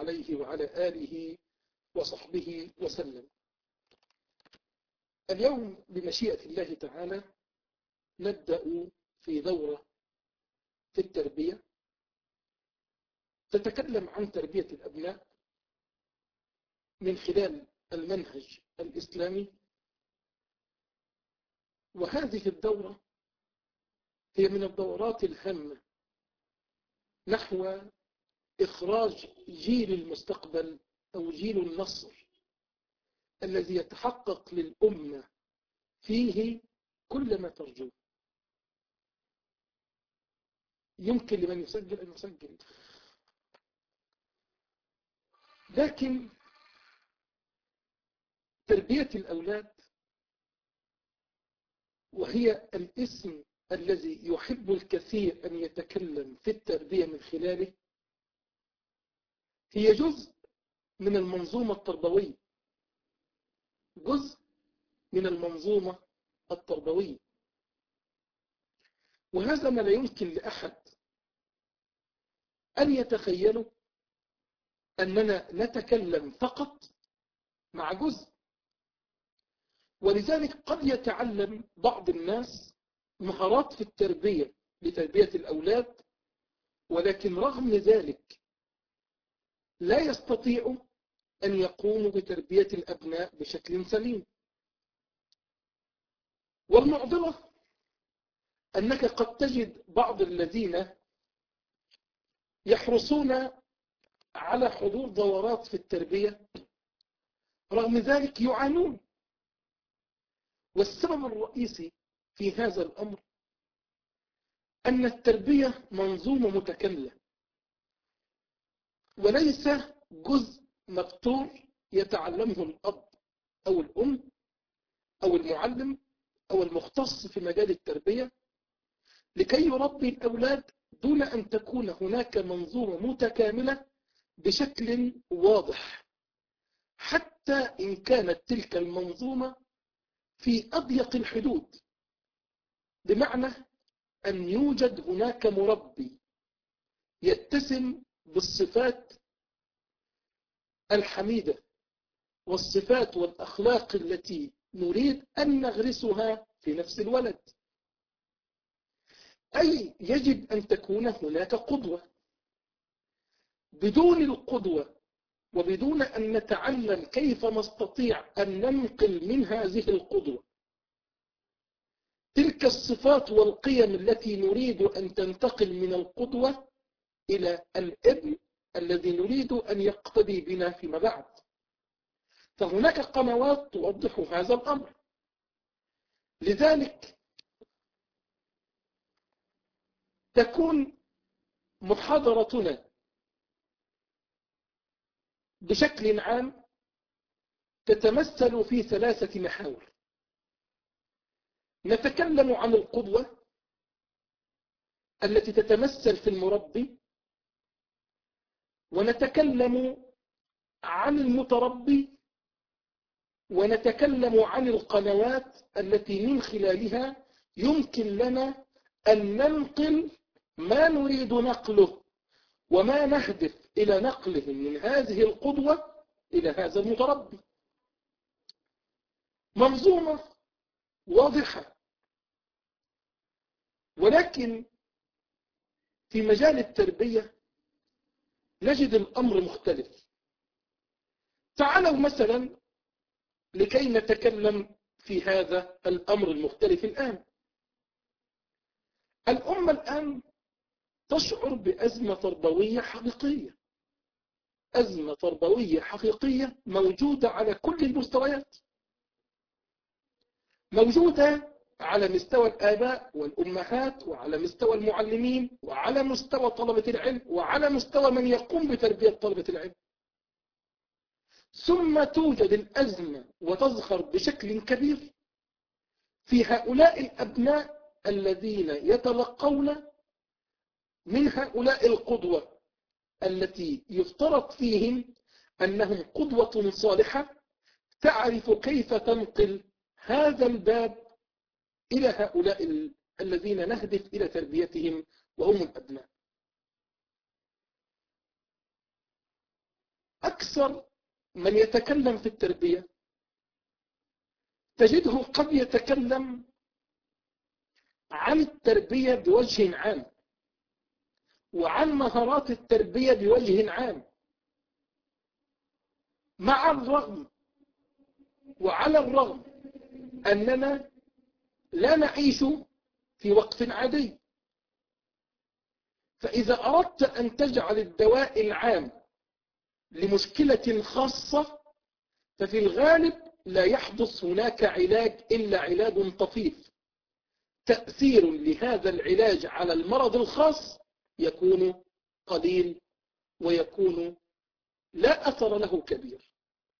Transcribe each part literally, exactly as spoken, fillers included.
عليه وعلى آله وصحبه وسلم. اليوم بمشيئة الله تعالى نبدأ في دورة في التربية تتكلم عن تربية الأبناء من خلال المنهج الإسلامي، وهذه الدورة هي من الدورات الهامة نحو إخراج جيل المستقبل أو جيل النصر الذي يتحقق للأمة فيه كل ما ترجوه. يمكن لمن يسجل أن يسجل، لكن تربية الأولاد وهي الاسم الذي يحب الكثير أن يتكلم في التربية من خلاله، هي جزء من المنظومة التربوية، جزء من المنظومة التربوية. وهذا ما لا يمكن لأحد أن يتخيله أننا نتكلم فقط مع جزء. ولذلك قد يتعلم بعض الناس مهارات في التربية لتربية الأولاد، ولكن رغم ذلك لا يستطيع أن يقوموا بتربية الأبناء بشكل سليم. والمعضلة أنك قد تجد بعض الذين يحرصون على حضور دورات في التربية، رغم ذلك يعانون. والسبب الرئيسي في هذا الأمر أن التربية منظومة متكاملة، وليس جزء مقطوع يتعلمه الأب أو الأم أو المعلم أو المختص في مجال التربية لكي يربي الأولاد، دون أن تكون هناك منظومة متكاملة بشكل واضح، حتى إن كانت تلك المنظومة في أضيق الحدود، بمعنى أن يوجد هناك مربي يتسم بالصفات الحميدة والصفات والأخلاق التي نريد أن نغرسها في نفس الولد. أي يجب أن تكون هناك قدوة. بدون القدوة وبدون أن نتعلم كيف نستطيع أن ننقل من هذه القدوة تلك الصفات والقيم التي نريد أن تنتقل من القدوة إلى الابن الذي نريد أن يقتدي بنا فيما بعد. فهناك قنوات توضح هذا الأمر. لذلك تكون محاضرتنا بشكل عام تتمثل في ثلاثة محاور. نتكلم عن القدوة التي تتمثل في المربي، ونتكلم عن المتربي، ونتكلم عن القنوات التي من خلالها يمكن لنا أن ننقل ما نريد نقله وما نهدف إلى نقله من هذه القدوة إلى هذا المتربي. منظومة واضحة. ولكن في مجال التربية نجد الأمر مختلف. تعالوا مثلا لكي نتكلم في هذا الأمر المختلف الآن. الأمة الآن تشعر بأزمة تربوية حقيقية. أزمة تربوية حقيقية موجودة على كل المستويات، موجودة على مستوى الآباء والأمهات، وعلى مستوى المعلمين، وعلى مستوى طلبة العلم، وعلى مستوى من يقوم بتربية طلبة العلم. ثم توجد الأزمة وتظهر بشكل كبير في هؤلاء الأبناء الذين يتلقون من هؤلاء القدوة التي يفترض فيهم أنهم قدوة صالحة تعرف كيف تنقل هذا الباب إلى هؤلاء الذين نهدف إلى تربيتهم وهم الأبناء. أكثر من يتكلم في التربية تجده قد يتكلم عن التربية بوجه عام وعن مهارات التربية بوجه عام، مع الرغم وعلى الرغم أننا لا نعيش في وقت عادي. فإذا أردت أن تجعل الدواء العام لمشكلة خاصة ففي الغالب لا يحدث هناك علاج إلا علاج طفيف، تأثير لهذا العلاج على المرض الخاص يكون قليل ويكون لا أثر له كبير.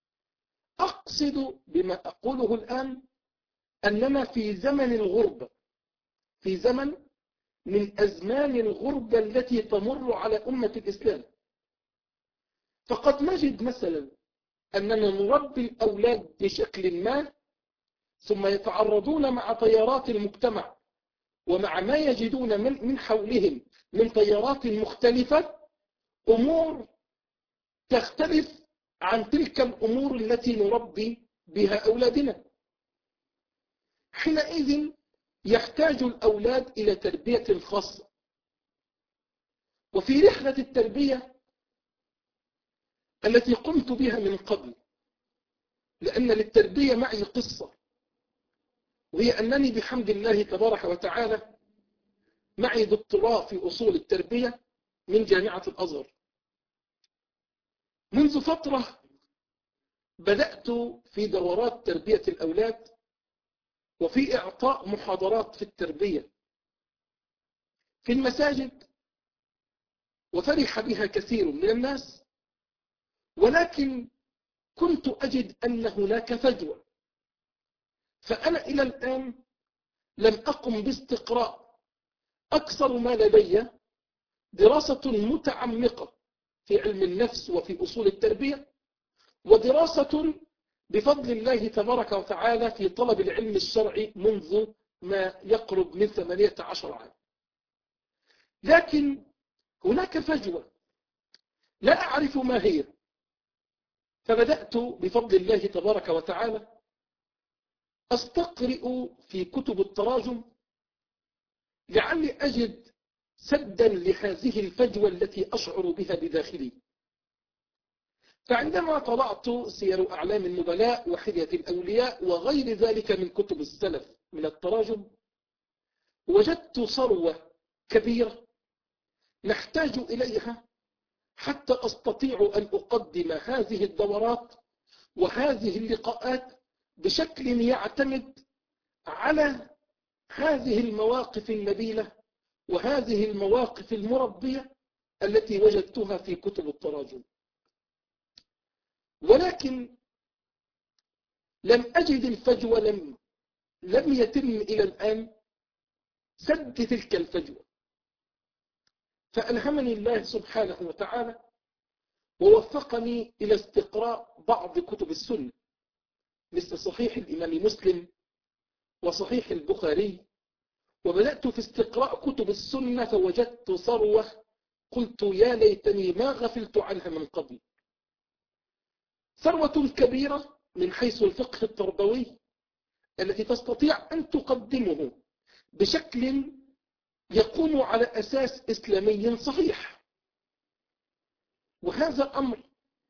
أقصد بما أقوله الآن أننا في زمن الغربة، في زمن من أزمان الغربة التي تمر على أمة الإسلام. فقد نجد مثلا أننا نربي الأولاد بشكل ما ثم يتعرضون مع تيارات المجتمع ومع ما يجدون من من حولهم من تيارات مختلفة أمور تختلف عن تلك الأمور التي نربي بها أولادنا. حينئذ يحتاج الأولاد إلى تربية خاصة. وفي رحلة التربية التي قمت بها من قبل، لأن للتربية معي قصة، وهي أنني بحمد الله تبارك وتعالى معي دكتوراه في أصول التربية من جامعة الأزهر. منذ فترة بدأت في دورات تربية الأولاد وفي إعطاء محاضرات في التربية في المساجد، وفرح بها كثير من الناس، ولكن كنت أجد أن هناك فجوة. فأنا إلى الآن لم أقم باستقراء. أكثر ما لدي دراسة متعمقة في علم النفس وفي أصول التربية، ودراسة بفضل الله تبارك وتعالى في طلب العلم الشرعي منذ ما يقرب من ثمانية عشر عام. لكن هناك فجوة لا أعرف ما هي. فبدأت بفضل الله تبارك وتعالى أستقرئ في كتب التراجم لعلي أجد سدا لهذه الفجوة التي أشعر بها بداخلي. فعندما طلعت سير أعلام النبلاء وحلية الأولياء وغير ذلك من كتب السلف من التراجم، وجدت ثروة كبيرة نحتاج إليها حتى أستطيع أن أقدم هذه الدورات وهذه اللقاءات بشكل يعتمد على هذه المواقف النبيلة وهذه المواقف المربية التي وجدتها في كتب التراجم. ولكن لم أجد الفجوة، لم, لم يتم إلى الآن سد تلك الفجوة. فألهمني الله سبحانه وتعالى ووفقني إلى استقراء بعض كتب السنة مثل صحيح الإمام مسلم وصحيح البخاري، وبدأت في استقراء كتب السنة فوجدت ثروة قلت يا ليتني ما غفلت عنها من قبل. ثروة كبيرة من حيث الفقه التربوي التي تستطيع أن تقدمه بشكل يقوم على أساس إسلامي صحيح. وهذا أمر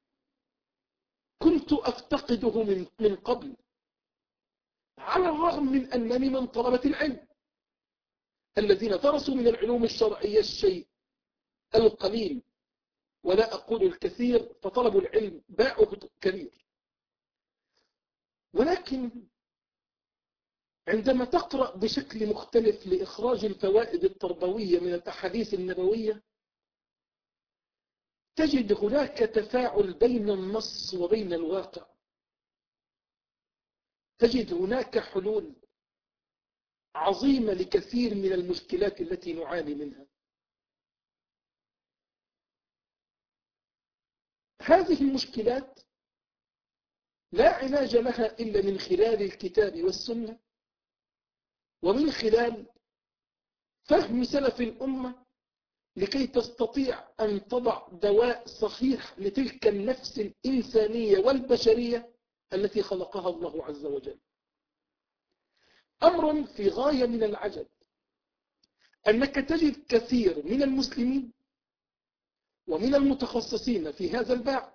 كنت أفتقده من من قبل، على الرغم من أنني من طلبة العلم الذين درسوا من العلوم الشرعية الشيء القليل ولا أقول الكثير، فطلبوا العلم باعه كبير. ولكن عندما تقرأ بشكل مختلف لإخراج الفوائد التربوية من الأحاديث النبوية تجد هناك تفاعل بين النص وبين الواقع، تجد هناك حلول عظيمة لكثير من المشكلات التي نعاني منها. هذه المشكلات لا علاج لها إلا من خلال الكتاب والسنة ومن خلال فهم سلف الأمة لكي تستطيع أن تضع دواء صحيح لتلك النفس الإنسانية والبشرية التي خلقها الله عز وجل. أمر في غاية من العجب أنك تجد كثير من المسلمين ومن المتخصصين في هذا الباب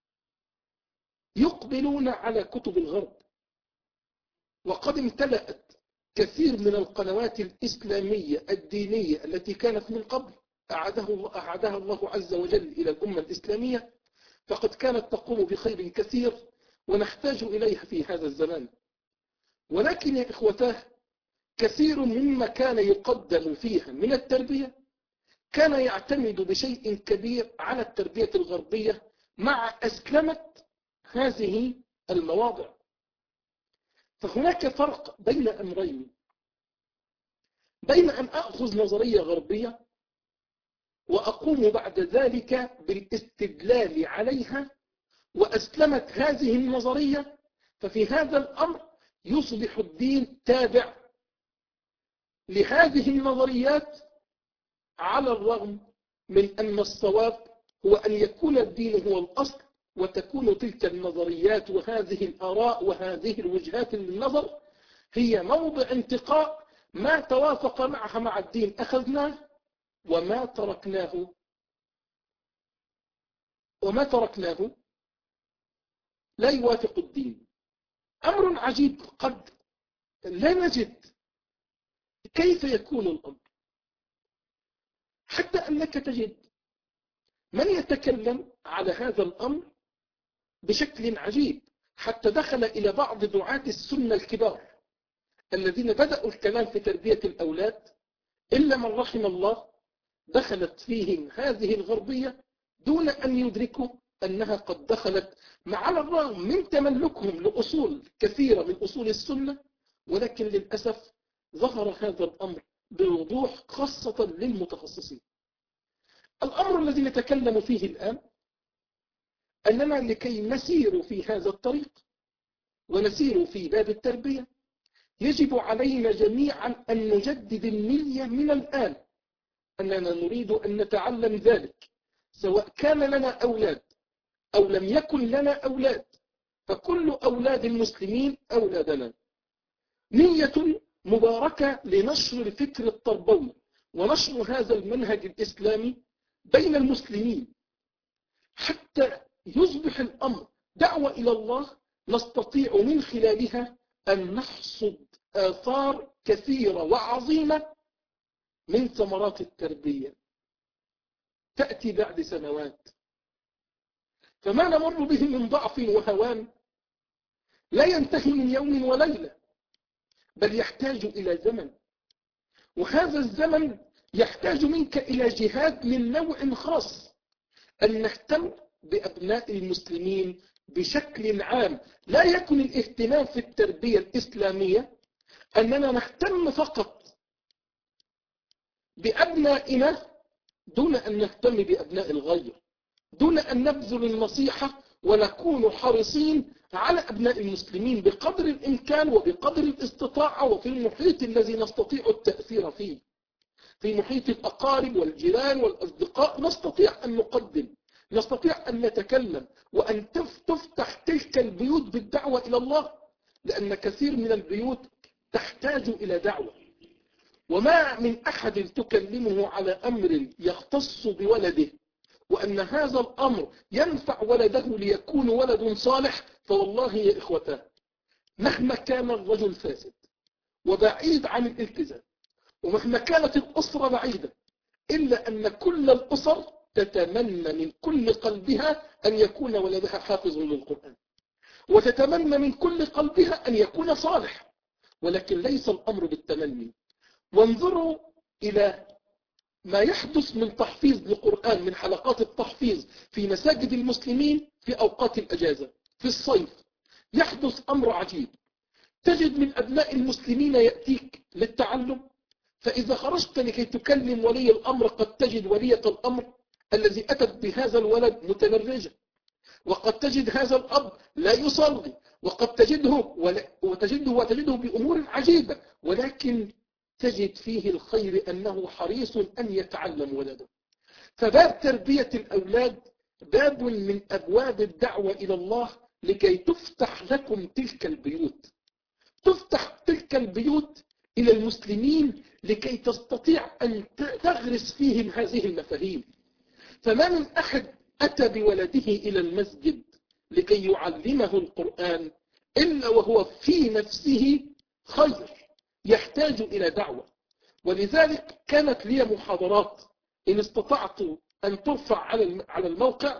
يقبلون على كتب الغرب، وقد امتلأت كثير من القنوات الإسلامية الدينية التي كانت من قبل أعادها أعادها الله عز وجل إلى الأمة الإسلامية، فقد كانت تقوم بخير كثير ونحتاج إليها في هذا الزمان. ولكن يا إخوتاه، كثير مما كان يقدم فيها من التربية كان يعتمد بشيء كبير على التربية الغربية مع أسلمة هذه المواضع. فهناك فرق بين أمرين: بين أن أخذ نظرية غربية وأقوم بعد ذلك بالاستدلال عليها وأسلمت هذه النظرية، ففي هذا الأمر يصبح الدين تابع لهذه النظريات، على الرغم من أن الصواب هو أن يكون الدين هو الأصل، وتكون تلك النظريات وهذه الآراء وهذه الوجهات للنظر هي موضع انتقاء، ما توافق معها مع الدين أخذناه، وما تركناه وما تركناه لا يوافق الدين. أمر عجيب، قد لا نجد كيف يكون الأمر، حتى أنك تجد من يتكلم على هذا الأمر بشكل عجيب، حتى دخل إلى بعض دعاة السنة الكبار الذين بدأوا الكلام في تربية الأولاد، إلا من رحم الله دخلت فيهم هذه الغربية دون أن يدركوا أنها قد دخلت، مع على الرغم من تملكهم لأصول كثيرة من أصول السنة، ولكن للأسف ظهر هذا الأمر بوضوح خاصة للمتخصصين. الأمر الذي نتكلم فيه الآن أننا لكي نسير في هذا الطريق ونسير في باب التربية يجب علينا جميعا أن نجدد النية من الآن أننا نريد أن نتعلم ذلك، سواء كان لنا أولاد أو لم يكن لنا أولاد، فكل أولاد المسلمين أولادنا. نية مباركة لنشر الفكر التربوي ونشر هذا المنهج الإسلامي بين المسلمين، حتى يصبح الأمر دعوة إلى الله نستطيع من خلالها أن نحصد آثار كثيرة وعظيمة من ثمرات التربية تأتي بعد سنوات. فما نمر به من ضعف وهوان لا ينتهي من يوم وليلة، بل يحتاج إلى زمن، وهذا الزمن يحتاج منك إلى جهاد من نوع خاص، أن نهتم بأبناء المسلمين بشكل عام. لا يكون الاهتمام في التربية الإسلامية أننا نهتم فقط بأبنائنا دون أن نهتم بأبناء الغير، دون أن نبذل النصيحة ونكون حريصين على أبناء المسلمين بقدر الإمكان وبقدر الاستطاعة، وفي المحيط الذي نستطيع التأثير فيه، في محيط الأقارب والجيران والأصدقاء نستطيع أن نقدم، نستطيع أن نتكلم، وأن تفتح تلك البيوت بالدعوة إلى الله، لأن كثير من البيوت تحتاج إلى دعوة. وما من أحد تكلمه على أمر يختص بولده وأن هذا الأمر ينفع ولده ليكون ولد صالح، فوالله يا إخوتاه مهما كان الرجل فاسد وبعيد عن الالتزام، ومهما كانت الأسرة بعيدة، إلا أن كل الأسر تتمنى من كل قلبها أن يكون ولدها حافظ للقرآن، وتتمنى من كل قلبها أن يكون صالح، ولكن ليس الأمر بالتمني. وانظروا إلى ما يحدث من تحفيظ للقرآن، من حلقات التحفيظ في مساجد المسلمين في أوقات الأجازة في الصيف. يحدث أمر عجيب، تجد من أبناء المسلمين يأتيك للتعلم، فإذا خرجت لكي تكلم ولي الأمر قد تجد ولية الأمر الذي أتت بهذا الولد متنرجة، وقد تجد هذا الأب لا يصلي، وقد تجده وتجده وتجده بأمور عجيبة، ولكن تجد فيه الخير أنه حريص أن يتعلم ولده. فباب تربية الأولاد باب من أبواب الدعوة إلى الله لكي تفتح لكم تلك البيوت، تفتح تلك البيوت إلى المسلمين لكي تستطيع أن تغرس فيهم هذه المفاهيم. فما من أحد أتى بولده إلى المسجد لكي يعلمه القرآن إلا وهو في نفسه خير يحتاج إلى دعوة. ولذلك كانت لي محاضرات إن استطعت أن ترفع على الموقع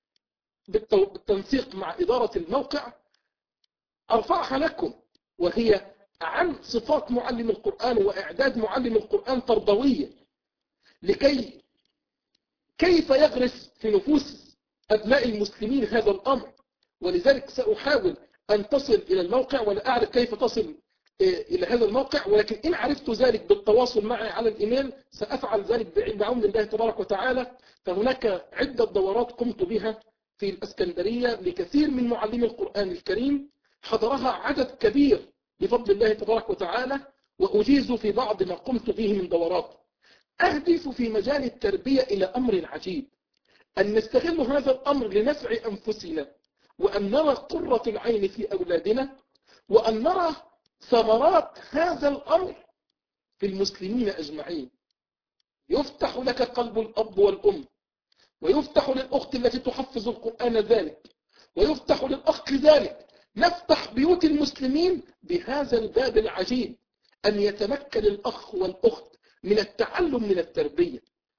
بالتنسيق مع إدارة الموقع أرفعها لكم، وهي عن صفات معلم القرآن وإعداد معلم القرآن تربوية لكي كيف يغرس في نفوس أبناء المسلمين هذا الأمر. ولذلك سأحاول أن تصل إلى الموقع، ولا أعرف كيف تصل إلى هذا الموقع، ولكن إن عرفت ذلك بالتواصل معي على الإيميل سأفعل ذلك بعون الله تبارك وتعالى. فهناك عدة دورات قمت بها في الإسكندرية لكثير من معلمي القرآن الكريم، حضرها عدد كبير بفضل الله تبارك وتعالى، وأجيز في بعض ما قمت به من دورات. أهدف في مجال التربية إلى أمر عجيب، أن نستغل هذا الأمر لنفع أنفسنا، وأن نرى قرة العين في أولادنا، وأن نرى ثمرات هذا الأمر في المسلمين أجمعين. يفتح لك قلب الأب والأم، ويفتح للأخت التي تحفظ القرآن ذلك، ويفتح للأخ ذلك. نفتح بيوت المسلمين بهذا الباب العجيب، أن يتمكن الأخ والأخت من التعلم من التربية.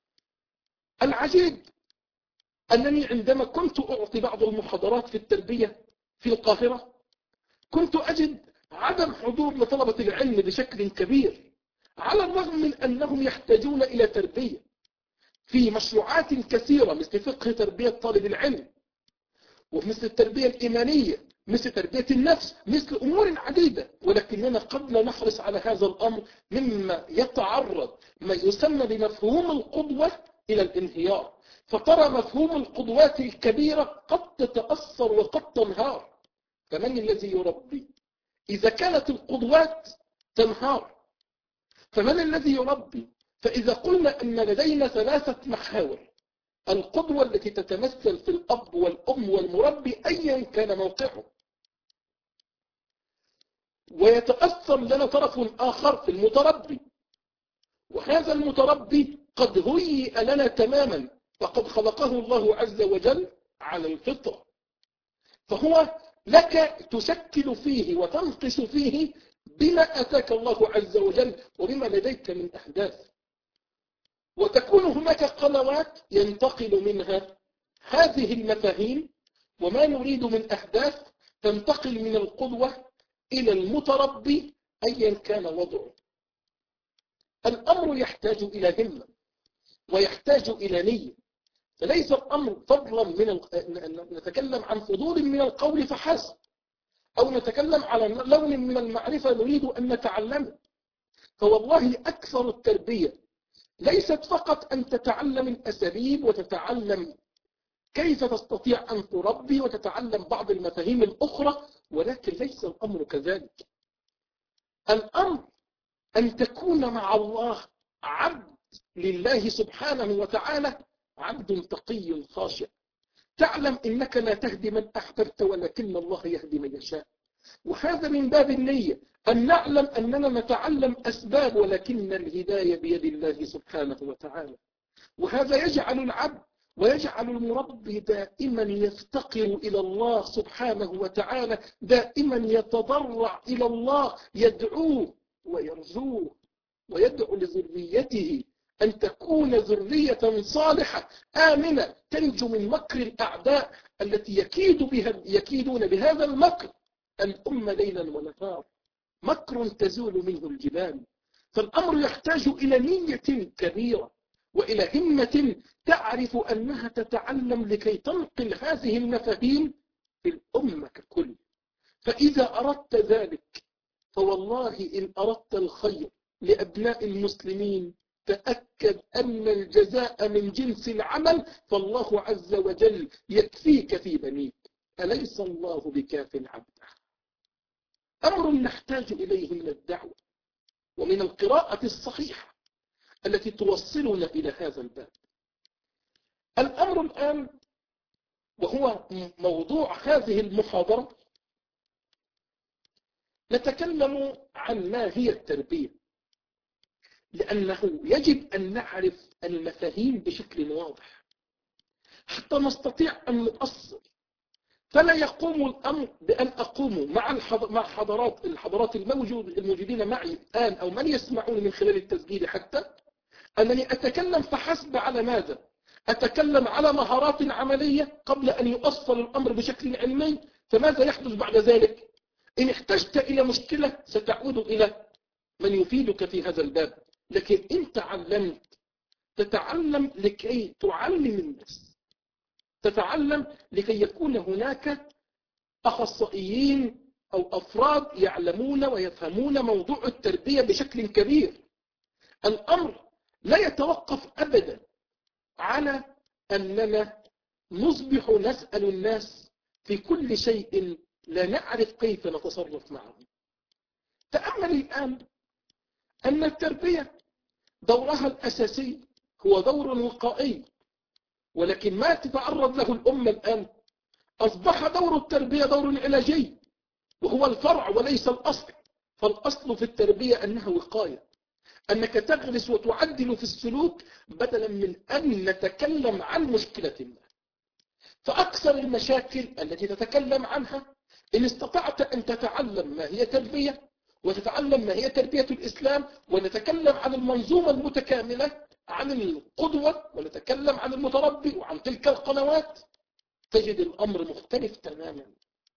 العجيب أنني عندما كنت أعطي بعض المحاضرات في التربية في القاهرة كنت أجد عدم حضور لطلبة العلم بشكل كبير، على الرغم من أنهم يحتاجون إلى تربية في مشروعات كثيرة مثل فقه تربية طالب العلم، ومثل التربية الإيمانية، مثل تربية النفس، مثل أمور عديدة. ولكننا قد لا نحرص على هذا الأمر مما يتعرض ما يسمى بمفهوم القدوة إلى الانهيار. فترى مفهوم القدوات الكبيرة قد تتأثر وقد تنهار. فمن الذي يربي إذا كانت القدوات تنهار؟ فمن الذي يربي؟ فإذا قلنا أن لدينا ثلاثة محاور: القدوة التي تتمثل في الأب والأم والمربي أيا كان موقعه، ويتأثر لنا طرف آخر في المتربي، وهذا المتربي قد هيئ لنا تماما، فقد خلقه الله عز وجل على الفطرة، فهو لك تشكل فيه وتنقش فيه بما أتاك الله عز وجل وبما لديك من أحداث. وتكون هناك قنوات ينتقل منها هذه المفاهيم وما نريد من أحداث، تنتقل من القدوة إلى المتربي أيا كان وضعه. الأمر يحتاج إلى همة ويحتاج إلى نية، فليس الأمر فضلا من ال... نتكلم عن فضول من القول فحسب، أو نتكلم على لون من المعرفة نريد أن نتعلمه. فوالله أكثر التربية ليست فقط أن تتعلم الأساليب وتتعلم كيف تستطيع أن تربي وتتعلم بعض المفاهيم الأخرى، ولكن ليس الأمر كذلك. الأمر أن تكون مع الله عبد لله سبحانه وتعالى، عبد تقي خاشع، تعلم إنك لا تهدي من أحببت ولكن الله يهدي من يشاء. وهذا من باب النية، أن نعلم أننا نتعلم أسباب ولكن الهداية بيد الله سبحانه وتعالى. وهذا يجعل العبد ويجعل المربي دائما يفتقر إلى الله سبحانه وتعالى، دائما يتضرع إلى الله، يدعوه ويرجوه ويدعو لذريته أن تكون ذرية صالحة آمنة تنجو من مكر الأعداء التي يكيد بها يكيدون بهذا المكر الأمة ليلا ونهارا، مكر تزول منه الجبال. فالأمر يحتاج إلى نية كبيرة وإلى همة تعرف أنها تتعلم لكي تنقل هذه المفاهيم في الأمة ككل. فإذا أردت ذلك فوالله إن أردت الخير لأبناء المسلمين تأكد أن الجزاء من جنس العمل، فالله عز وجل يكفيك في بنيك. أليس الله بكاف عبده؟ أمر نحتاج إليه من الدعوة ومن القراءة الصحيحة التي توصلنا إلى هذا الباب. الأمر الآن وهو موضوع هذه المحاضرة، نتكلم عن ما هي التربية، لأنه يجب أن نعرف المفاهيم بشكل واضح حتى نستطيع أن نؤصل. فلا يقوم الأمر بأن أقوم مع مع حضرات الحضرات الموجود الموجودين معي الآن أو من يسمعون من خلال التسجيل حتى أنني أتكلم فحسب على ماذا؟ أتكلم على مهارات عملية قبل أن يؤصل الأمر بشكل علمي. فماذا يحدث بعد ذلك؟ إن احتجت إلى مشكلة ستعود إلى من يفيدك في هذا الباب. لكن إن تعلمت تتعلم لكي تعلم الناس، تتعلم لكي يكون هناك أخصائيين أو أفراد يعلمون ويفهمون موضوع التربية بشكل كبير. الأمر لا يتوقف أبدا على أننا نصبح نسأل الناس في كل شيء لا نعرف كيف نتصرف معهم. تأمل الآن أن التربية دورها الأساسي هو دور وقائي، ولكن ما تتعرض له الأمة الآن أصبح دور التربية دور علاجي، وهو الفرع وليس الأصل. فالأصل في التربية أنها وقاية، أنك تغرس وتعدل في السلوك بدلا من أن نتكلم عن مشكلة ما. فأكثر المشاكل التي تتكلم عنها إن استطعت أن تتعلم ما هي تربية وتتعلم ما هي تربية الإسلام، ونتكلم عن المنظومة المتكاملة، عن القدوة، ونتكلم عن المتربي وعن تلك القنوات، تجد الأمر مختلف تماما.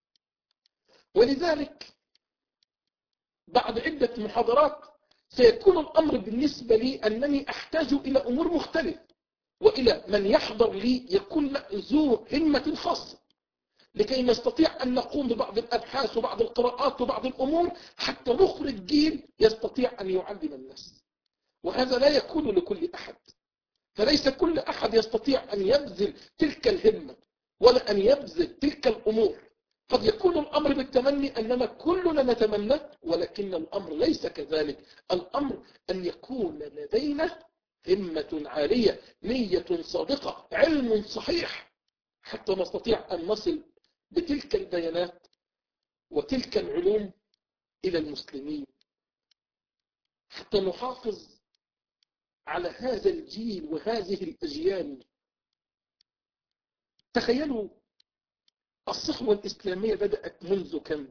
ولذلك بعد عدة محاضرات سيكون الأمر بالنسبة لي أنني أحتاج إلى أمور مختلفة، وإلى من يحضر لي يكون ذو همة خاصة، لكي نستطيع أن نقوم ببعض الأبحاث وبعض القراءات وبعض الأمور حتى نخرج جيل يستطيع أن يعلم الناس. وهذا لا يكون لكل أحد، فليس كل أحد يستطيع أن يبذل تلك الهمة ولا أن يبذل تلك الأمور. قد يكون الأمر بالتمني أننا كلنا نتمنى، ولكن الأمر ليس كذلك. الأمر أن يكون لدينا همة عالية، نية صادقة، علم صحيح، حتى نستطيع أن نصل بتلك البيانات وتلك العلوم إلى المسلمين، حتى نحافظ على هذا الجيل وهذه الأجيال. تخيلوا الصحوة الإسلامية بدأت منذ كم؟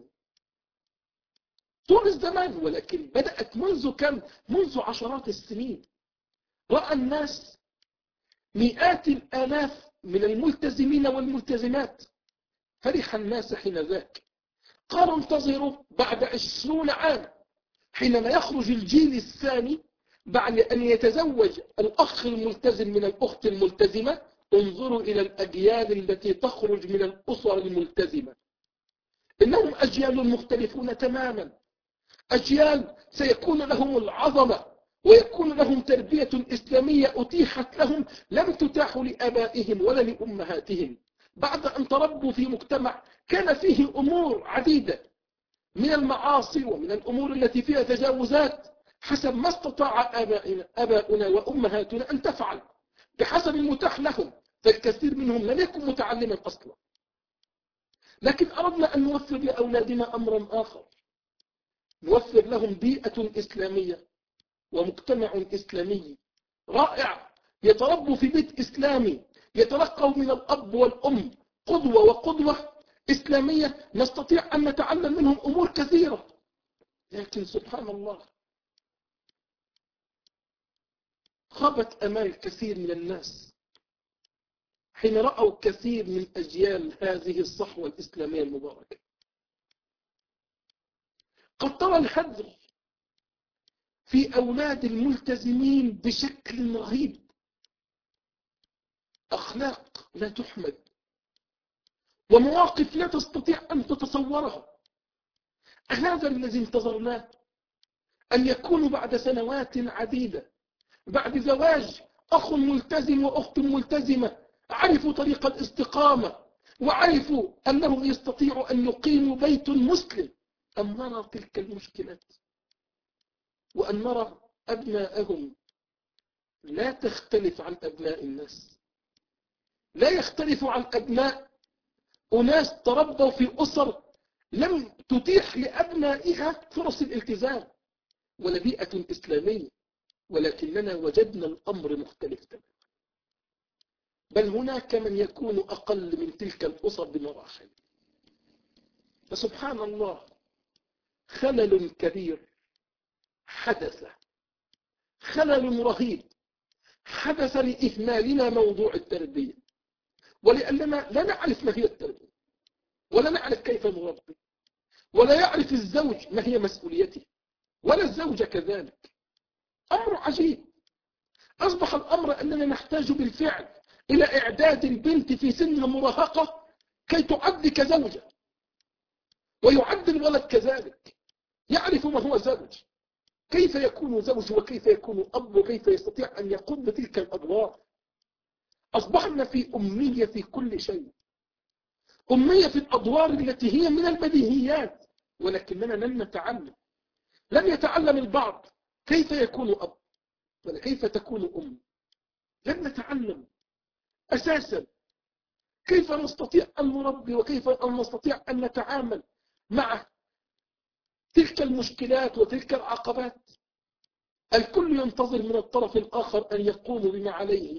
طول الزمان، ولكن بدأت منذ كم؟ منذ عشرات السنين. رأى الناس مئات الآلاف من الملتزمين والملتزمات، فرح الناس حين ذاك. قالوا انتظروا بعد عشرون عام حينما يخرج الجيل الثاني بعد أن يتزوج الأخ الملتزم من الأخت الملتزمة. انظروا إلى الأجيال التي تخرج من الأسر الملتزمة، إنهم أجيال مختلفون تماما، أجيال سيكون لهم العظمة ويكون لهم تربية إسلامية أتيحت لهم لم تتاح لآبائهم ولا لأمهاتهم، بعد أن تربوا في مجتمع كان فيه أمور عديدة من المعاصي ومن الأمور التي فيها تجاوزات حسب ما استطاع آبائنا آباؤنا وأمهاتنا أن تفعل بحسب المتاح لهم. فالكثير منهم لم يكن متعلما أصلا، لكن أردنا أن نوفر لأولادنا أمرا آخر، نوفر لهم بيئة إسلامية ومجتمع إسلامي رائع، يتربوا في بيت إسلامي، يتلقوا من الأب والأم قدوة وقدوة إسلامية، نستطيع أن نتعلم منهم أمور كثيرة. لكن سبحان الله خابت أمال الكثير من الناس حين رأوا كثير من أجيال هذه الصحوة الإسلامية المباركة. قد ترى الهدر في أولاد الملتزمين بشكل رهيب، أخلاق لا تحمد ومواقف لا تستطيع أن تتصورها. هذا الذي انتظرناه أن يكون بعد سنوات عديدة، بعد زواج أخ ملتزم وأخت ملتزمة، عرفوا طريق الاستقامة وعرفوا أنهم يستطيعوا أن يقيموا بيت مسلم، أن نرى تلك المشكلات وأن نرى أبناءهم لا تختلف عن أبناء الناس، لا يختلف عن أبناء أناس تربوا في أسر لم تتيح لأبنائها فرص الالتزام ولا بيئة إسلامية، ولكننا وجدنا الأمر مختلف تماما. بل هناك من يكون أقل من تلك الأسر بمراحل. فسبحان الله خلل كبير حدث، خلل رهيب حدث لإهمالنا موضوع التربية، ولأننا لا نعرف ما هي التربية، ولا نعرف كيف نربي، ولا يعرف الزوج ما هي مسؤوليته، ولا الزوجة كذلك. أمر عجيب. أصبح الأمر أننا نحتاج بالفعل إلى إعداد البنت في سن المراهقة كي تعد كزوجة، ويعد الولد كذلك، يعرف ما هو زوج، كيف يكون زوج وكيف يكون أب وكيف يستطيع أن يقوم بتلك الأدوار. أصبحنا في أمية في كل شيء، أمية في الأدوار التي هي من البديهيات، ولكننا لم نتعلم. لم يتعلم البعض كيف يكون أب ولا كيف تكون أم. لم نتعلم أساسا كيف نستطيع أن نربي وكيف أن نستطيع أن نتعامل مع تلك المشكلات وتلك العقبات. الكل ينتظر من الطرف الآخر أن يقوم بما عليه،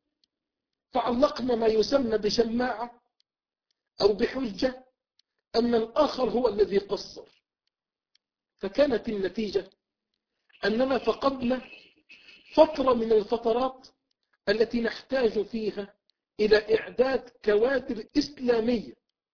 فعلقنا ما يسمى بشماعة أو بحجة أن الآخر هو الذي قصر. فكانت النتيجة أننا فقدنا فترة من الفترات التي نحتاج فيها إلى إعداد كوادر إسلامية،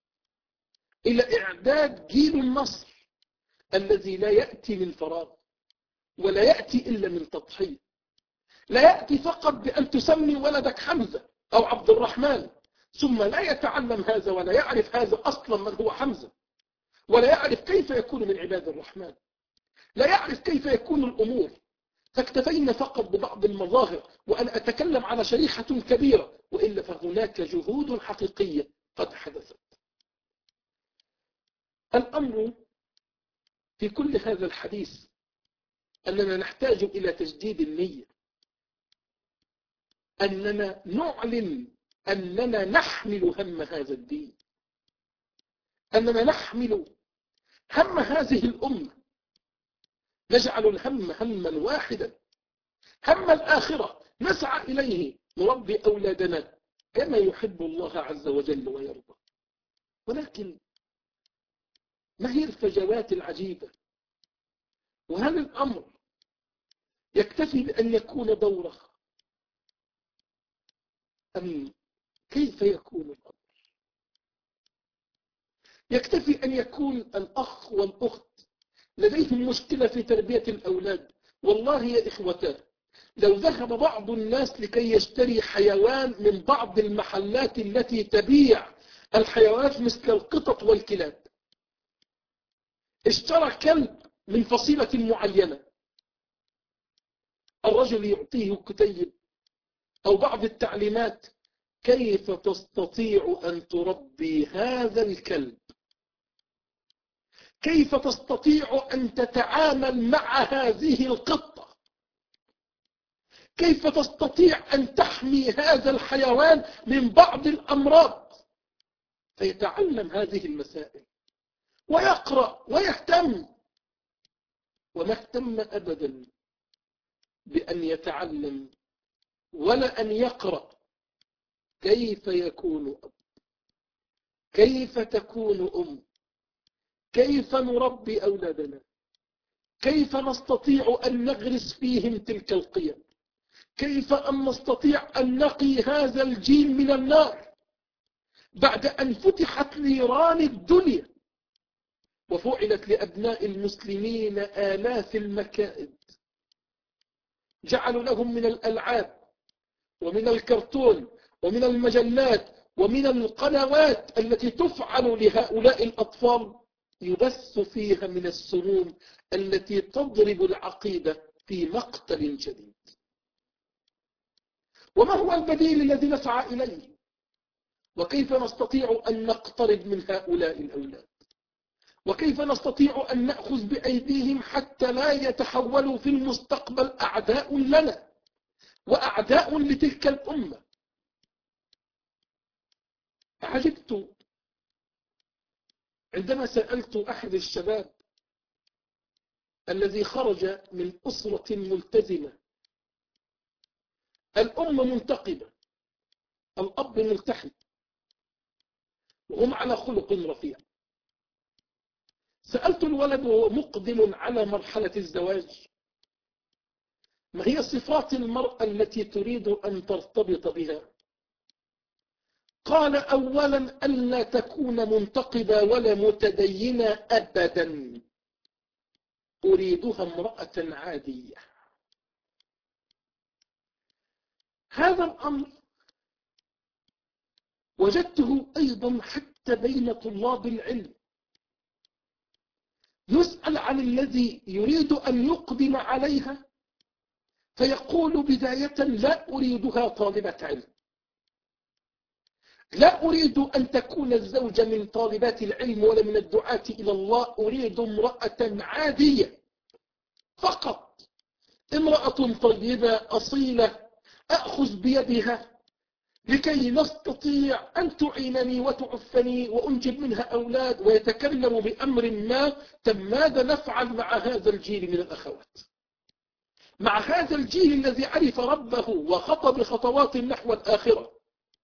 إلى إعداد جيل النصر الذي لا يأتي من فراغ، ولا يأتي إلا من تضحية. لا يأتي فقط بأن تسمي ولدك حمزة أو عبد الرحمن ثم لا يتعلم هذا ولا يعرف هذا أصلا من هو حمزة، ولا يعرف كيف يكون من عباد الرحمن، لا يعرف كيف يكون الأمور. فاكتفينا فقط ببعض المظاهر، وأنا أتكلم على شريحة كبيرة، وإلا فهناك جهود حقيقية قد حدثت. الأمر في كل هذا الحديث أننا نحتاج إلى تجديد النية، أننا نعلن أننا نحمل هم هذا الدين، أننا نحمل هم هذه الأمة، نجعل الهم هما واحدا، هم الآخرة نسعى إليه، نربي أولادنا كما يحب الله عز وجل ويرضى. ولكن ما هي الفجوات العجيبة؟ وهل الأمر يكتفي بأن يكون دوره، أم كيف يكون الأمر؟ يكتفي أن يكون الأخ والأخت لديهم مشكلة في تربية الأولاد. والله يا إخوتان، لو ذهب بعض الناس لكي يشتري حيوان من بعض المحلات التي تبيع الحيوانات مثل القطط والكلاب، اشترى كلب من فصيلة معينة، الرجل يعطيه كتيب أو بعض التعليمات كيف تستطيع أن تربي هذا الكلب، كيف تستطيع أن تتعامل مع هذه القطة، كيف تستطيع أن تحمي هذا الحيوان من بعض الأمراض. فيتعلم هذه المسائل ويقرأ ويهتم، وما اهتم أبدا بأن يتعلم ولا أن يقرأ كيف يكون أب، كيف تكون أم، كيف نربي أولادنا، كيف نستطيع أن نغرس فيهم تلك القيم، كيف أن نستطيع أن نقي هذا الجيل من النار بعد أن فتحت نيران الدنيا وفعلت لأبناء المسلمين آلاف المكائد. جعلوا لهم من الألعاب ومن الكرتون ومن المجلات ومن القنوات التي تفعل لهؤلاء الأطفال يبث فيها من السموم التي تضرب العقيدة في مقتل شديد. وما هو البديل الذي نسعى إليه؟ وكيف نستطيع أن نقترب من هؤلاء الأولاد؟ وكيف نستطيع أن نأخذ بأيديهم حتى لا يتحولوا في المستقبل أعداء لنا وأعداء لتلك الأمة؟ عجبت عندما سألت أحد الشباب الذي خرج من أسرة ملتزمة، الأم منتقبة، الأب ملتحي، وهم على خلق رفيع. سألت الولد وهو مقدم على مرحلة الزواج: ما هي صفات المرأة التي تريد أن ترتبط بها؟ قال: أولا ألا تكون منتقبة ولا متدينة أبدا، أريدها امرأة عادية. هذا الأمر وجدته أيضا حتى بين طلاب العلم. يسأل عن الذي يريد أن يقدم عليها فيقول بداية: لا أريدها طالبة علم، لا أريد أن تكون الزوجة من طالبات العلم ولا من الدعاة إلى الله، أريد امرأة عادية فقط، امرأة طيبة أصيلة أخذ بيدها لكي نستطيع أن تعينني وتعفني وأنجب منها أولاد. ويتكلم بأمر ما: طب ماذا نفعل مع هذا الجيل من الأخوات، مع هذا الجيل الذي عرف ربه وخطى بخطوات نحو الآخرة؟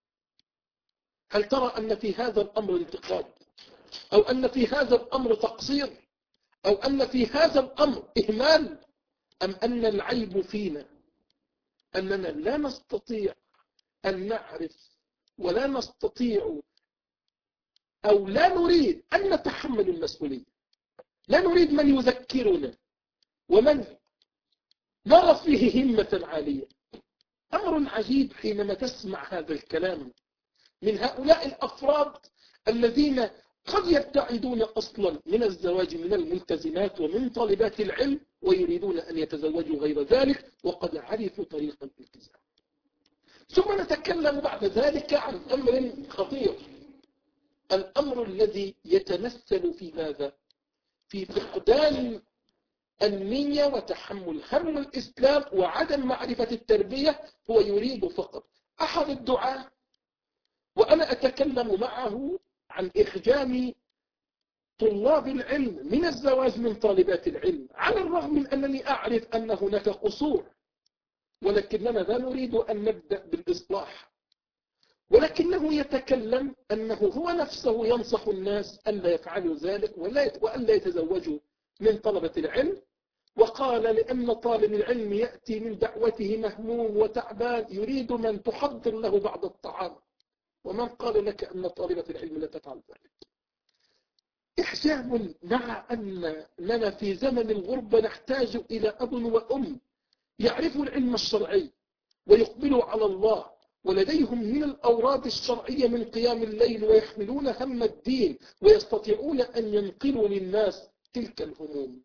هل ترى أن في هذا الأمر انتقاد، أو أن في هذا الأمر تقصير، أو أن في هذا الأمر إهمال، أم أن العيب فينا أننا لا نستطيع أن نعرف ولا نستطيع أو لا نريد أن نتحمل المسؤولية، لا نريد من يذكرنا ومن نرى فيه همة عالية؟ أمر عجيب حينما تسمع هذا الكلام من هؤلاء الأفراد الذين قد يبتعدون أصلا من الزواج من الملتزمات ومن طالبات العلم ويريدون أن يتزوجوا غير ذلك وقد عرفوا طريق الالتزام. ثم نتكلم بعد ذلك عن أمر خطير، الأمر الذي يتمثل في ماذا؟ في فقدان النية وتحمل هم الإسلام وعدم معرفة التربية. هو يريد فقط أحد الدعاة، وأنا أتكلم معه عن إخجام طلاب العلم من الزواج من طالبات العلم، على الرغم من أنني أعرف أن هناك قصور، ولكننا لا نريد أن نبدأ بالإصلاح. ولكنه يتكلم أنه هو نفسه ينصح الناس أن لا يفعلوا ذلك وأن لا يتزوجوا من طلبة العلم، وقال: لأن طالب العلم يأتي من دعوته مهموم وتعبان يريد من تحضر له بعض الطعام، ومن قال لك أن طالبة العلم لا تفعل ذلك؟ إحجام، مع أننا في زمن الغربة نحتاج إلى أب وأم يعرفوا العلم الشرعي ويقبلوا على الله ولديهم من الأوراد الشرعية من قيام الليل ويحملون هم الدين ويستطيعون أن ينقلوا للناس تلك الهموم.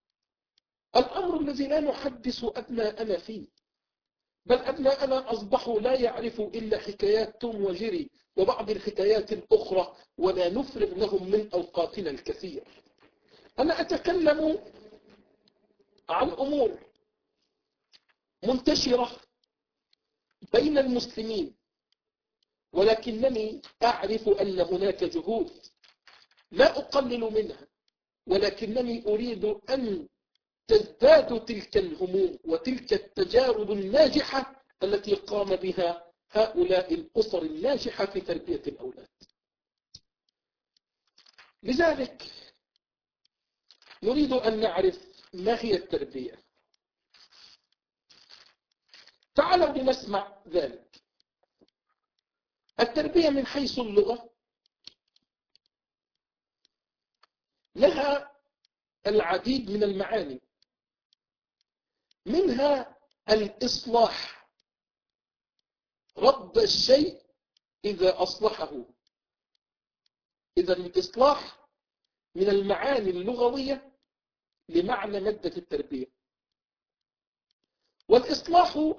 الأمر الذي لا نحدث أبناءنا فيه، بل أبناءنا أصبحوا لا يعرفوا إلا حكايات توم وجيري وبعض الحكايات الأخرى، ولا نفرغ لهم من أوقاتنا الكثير. أنا أتكلم عن أمور منتشرة بين المسلمين، ولكنني أعرف أن هناك جهود لا أقلل منها، ولكنني أريد أن تزداد تلك الهموم وتلك التجارب الناجحة التي قام بها هؤلاء الأسر الناجحة في تربية الأولاد. لذلك نريد أن نعرف ما هي التربية. تعالوا لنسمع ذلك. التربية من حيث اللغة لها العديد من المعاني، منها الإصلاح، رد الشيء إذا أصلحه. إذا الإصلاح من المعاني اللغوية لمعنى مادة التربية. والإصلاح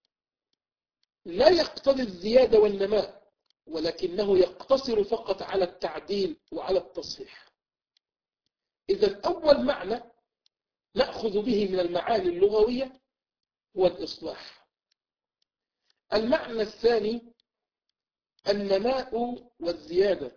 لا يقتضي الزيادة والنماء، ولكنه يقتصر فقط على التعديل وعلى التصحيح. إذا أول معنى نأخذ به من المعاني اللغوية هو الإصلاح. المعنى الثاني النماء والزيادة.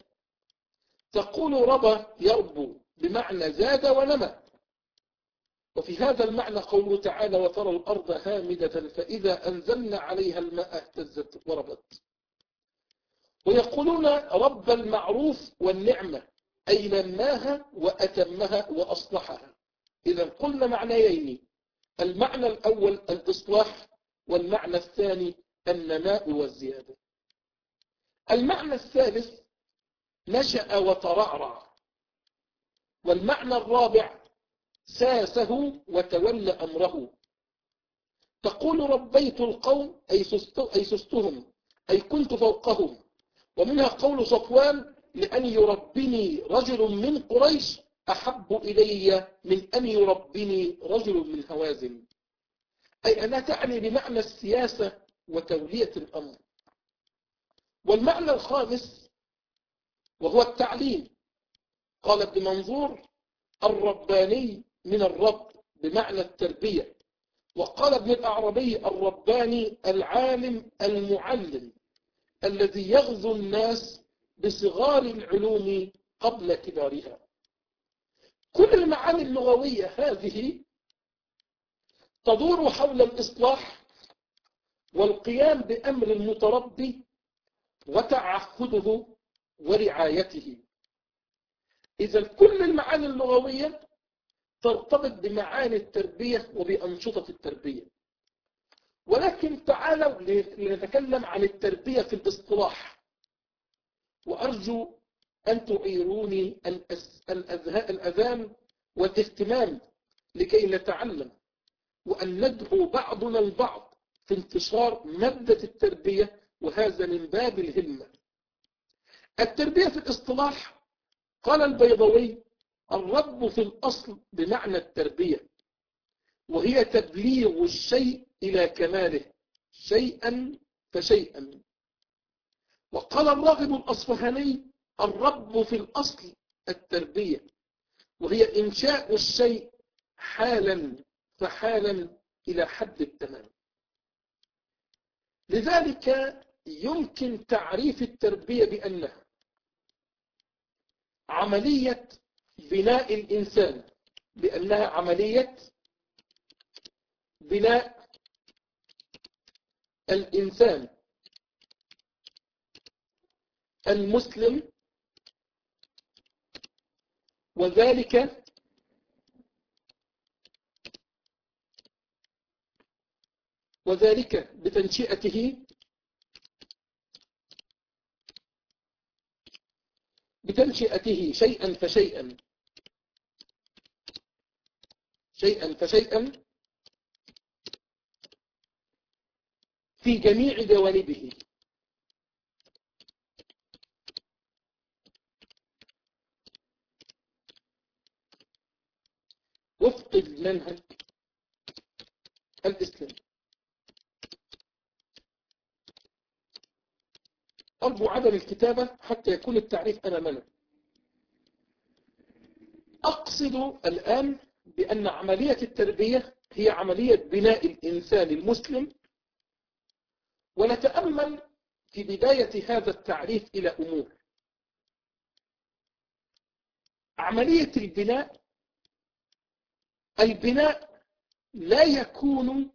تقول ربى يربو بمعنى زاد ونمى. وفي هذا المعنى قوله تعالى وترى الأرض هامدة فإذا أنزلنا عليها الماء اهتزت وربت. ويقولون رب المعروف والنعمة أي نماها وأتمها وأصلحها. إذا قلنا معنيين، المعنى الأول الإصلاح، والمعنى الثاني النماء والزيادة. المعنى الثالث نشأ وترعرع، والمعنى الرابع ساسه وتولى أمره. تقول ربيت القوم أي سستهم أي كنت فوقهم. ومنها قول صفوان لأن يربني رجل من قريش أحب إلي من أن يربني رجل من هوازن، أي أنها تعني بمعنى السياسة وتولية الأمر. والمعنى الخامس وهو التعليم. قال ابن منظور الرباني من الرب بمعنى التربية. وقال ابن الأعربي الرباني العالم المعلم الذي يغزو الناس بصغار العلوم قبل كبارها. كل المعاني اللغوية هذه تدور حول الإصلاح والقيام بأمر المتربي وتعهده ورعايته. إذا كل المعاني اللغوية ترتبط بمعاني التربية وبأنشطة التربية. ولكن تعالوا لنتكلم عن التربية في الاصطلاح، وأرجو أن تعيروني الأذهان والاهتمام لكي نتعلم وأن ندعو بعضنا البعض في انتشار مادة التربية، وهذا من باب الهمة. التربية في الاصطلاح قال البيضاوي الرب في الأصل بمعنى التربية، وهي تبليغ الشيء إلى كماله شيئا فشيئا. وقال الراغب الأصفهاني الرب في الأصل التربية، وهي إنشاء الشيء حالا فحالا إلى حد التمام. لذلك يمكن تعريف التربية بأنها عملية بناء الإنسان، بأنها عملية بناء الإنسان المسلم، وذلك وذلك بتنشئته بتنشئته شيئا فشيئا شيئا فشيئا في جميع جوانبه، وفق المنهج الإسلامي. أرجو عدم الكتابة حتى يكون التعريف أمامنا. أقصد الآن بأن عملية التربية هي عملية بناء الإنسان المسلم، ونتأمل في بداية هذا التعريف إلى أمور. عملية البناء البناء لا يكون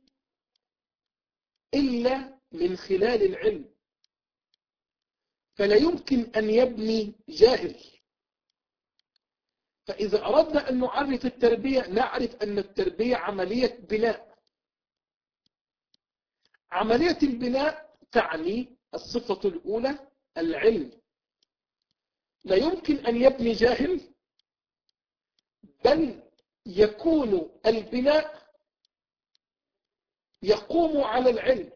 إلا من خلال العلم، فلا يمكن أن يبني جاهل. فإذا أردنا أن نعرف التربية نعرف أن التربية عملية بناء. عملية البناء تعني الصفة الأولى العلم. لا يمكن أن يبني جاهل، بل يكون البناء يقوم على العلم،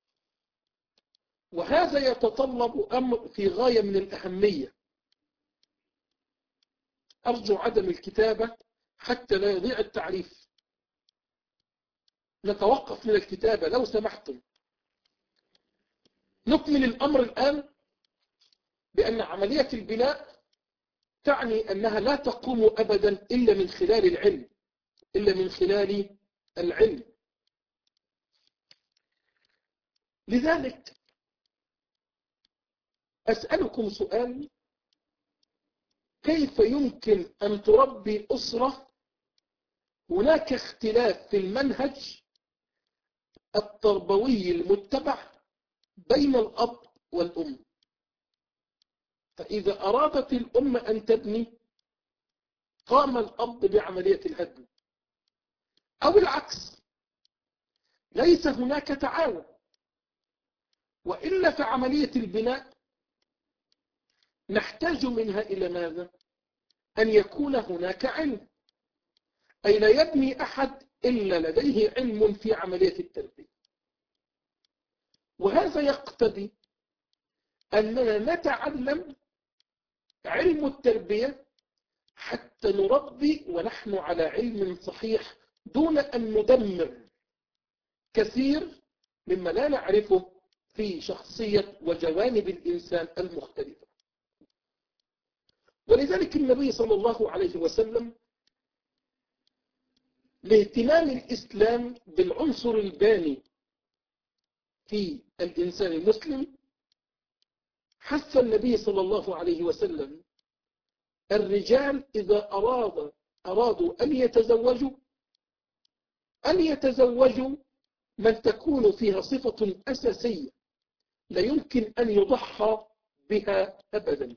وهذا يتطلب أمر في غاية من الأهمية. أرجو عدم الكتابة حتى لا يضيع التعريف. نتوقف من الكتابة لو سمحتم. نكمل الأمر الآن بأن عملية البناء تعني أنها لا تقوم أبدا إلا من خلال العلم إلا من خلال العلم. لذلك أسألكم سؤال: كيف يمكن أن تربي أسرة هناك اختلاف في المنهج التربوي المتبع بين الأب والأم؟ فإذا أرادت الأم أن تبني قام الأب بعملية الهدم، أو العكس، ليس هناك تعاون، وإلا في عملية البناء نحتاج منها إلى ماذا؟ أن يكون هناك علم، أي لا يبني أحد إلا لديه علم في عملية التربية. وهذا يقتضي أننا نتعلم علم التربية حتى نربي ونحن على علم صحيح، دون أن ندمر كثير مما لا نعرفه في شخصية وجوانب الإنسان المختلفة. ولذلك النبي صلى الله عليه وسلم لاهتمام الإسلام بالعنصر الباني في الإنسان المسلم، حث النبي صلى الله عليه وسلم الرجال إذا أراد أرادوا أن يتزوجوا أن يتزوجوا من تكون فيها صفة أساسية لا يمكن أن يضحى بها أبدا.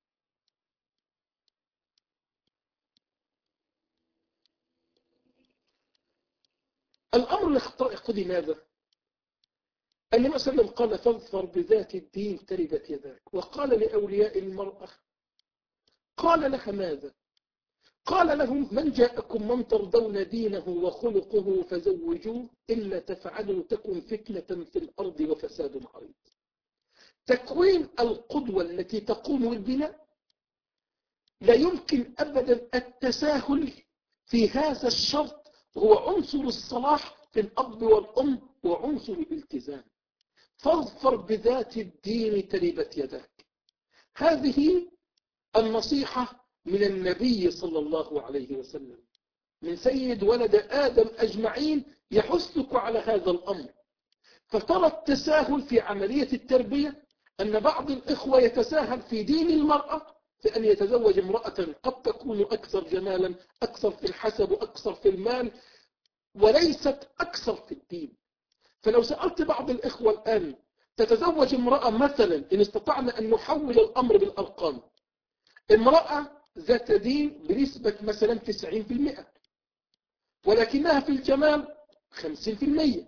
الأمر يقتضي ماذا؟ النبي صلى الله عليه وسلم قال: فاظفر بذات الدين تربت يداك. وقال لأولياء المرأة، قال لها ماذا؟ قال لهم: من جاءكم من ترضون دينه وخلقه فزوجوه، إلا تفعلوا تكن فتنة في الأرض وفساد عريض. تكوين القدوة التي تقوم بالبناء لا يمكن أبدا التساهل في هذا الشرط، هو عنصر الصلاح في الأب والأم وعنصر الالتزام. فاظفر بذات الدين تربت يداك. هذه النصيحة من النبي صلى الله عليه وسلم، من سيد ولد آدم أجمعين، يحثك على هذا الأمر. فترى التساهل في عملية التربية، أن بعض الإخوة يتساهل في دين المرأة في أن يتزوج امرأة قد تكون أكثر جمالا، أكثر في الحسب، أكثر في المال، وليست أكثر في الدين. فلو سألت بعض الإخوة الآن تتزوج امرأة مثلا، إن استطعنا أن نحول الأمر بالأرقام، امرأة ذات دين بنسبة مثلا تسعين بالمئة، ولكنها في الجمال خمسين بالمئة،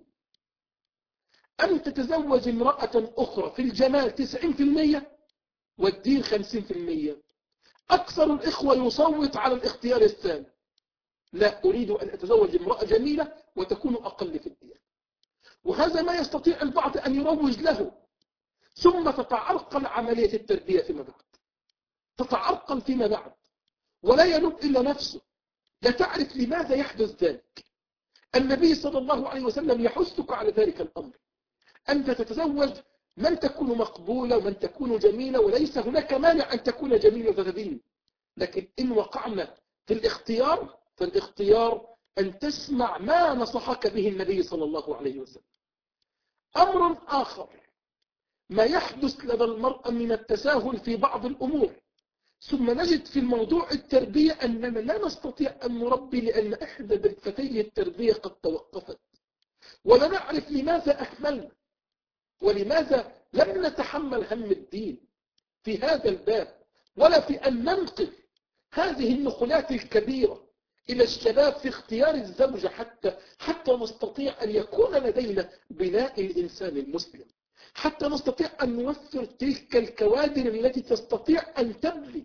أن تتزوج امرأة أخرى في الجمال تسعين بالمئة والدين خمسين بالمئة، أكثر الإخوة يصوت على الاختيار الثاني: لا أريد أن أتزوج امرأة جميلة وتكون أقل في الدين. وهذا ما يستطيع البعض أن يروج له، ثم تتعرقل عملية التربية فيما بعد، تتعرقل فيما بعد، ولا يلوم إلا نفسه، لا تعرف لماذا يحدث ذلك. النبي صلى الله عليه وسلم يحثك على ذلك الأمر، أنت تتزوج من تكون مقبولة ومن تكون جميلة، وليس هناك مانع أن تكون جميلة ذات دين، لكن إن وقعنا في الاختيار فالاختيار أن تسمع ما نصحك به النبي صلى الله عليه وسلم. أمر آخر، ما يحدث لدى المرأة من التساهل في بعض الأمور، ثم نجد في الموضوع التربية أننا لا نستطيع أن نربي لأن إحدى دفتي التربية قد توقفت، ولا نعرف لماذا أهملنا ولماذا لم نتحمل هم الدين في هذا الباب، ولا في أن ننقل هذه النقلات الكبيرة إلى الشباب في اختيار الزوجة، حتى حتى نستطيع أن يكون لدينا بناء الإنسان المسلم، حتى نستطيع أن نوفر تلك الكوادر التي تستطيع أن تبني.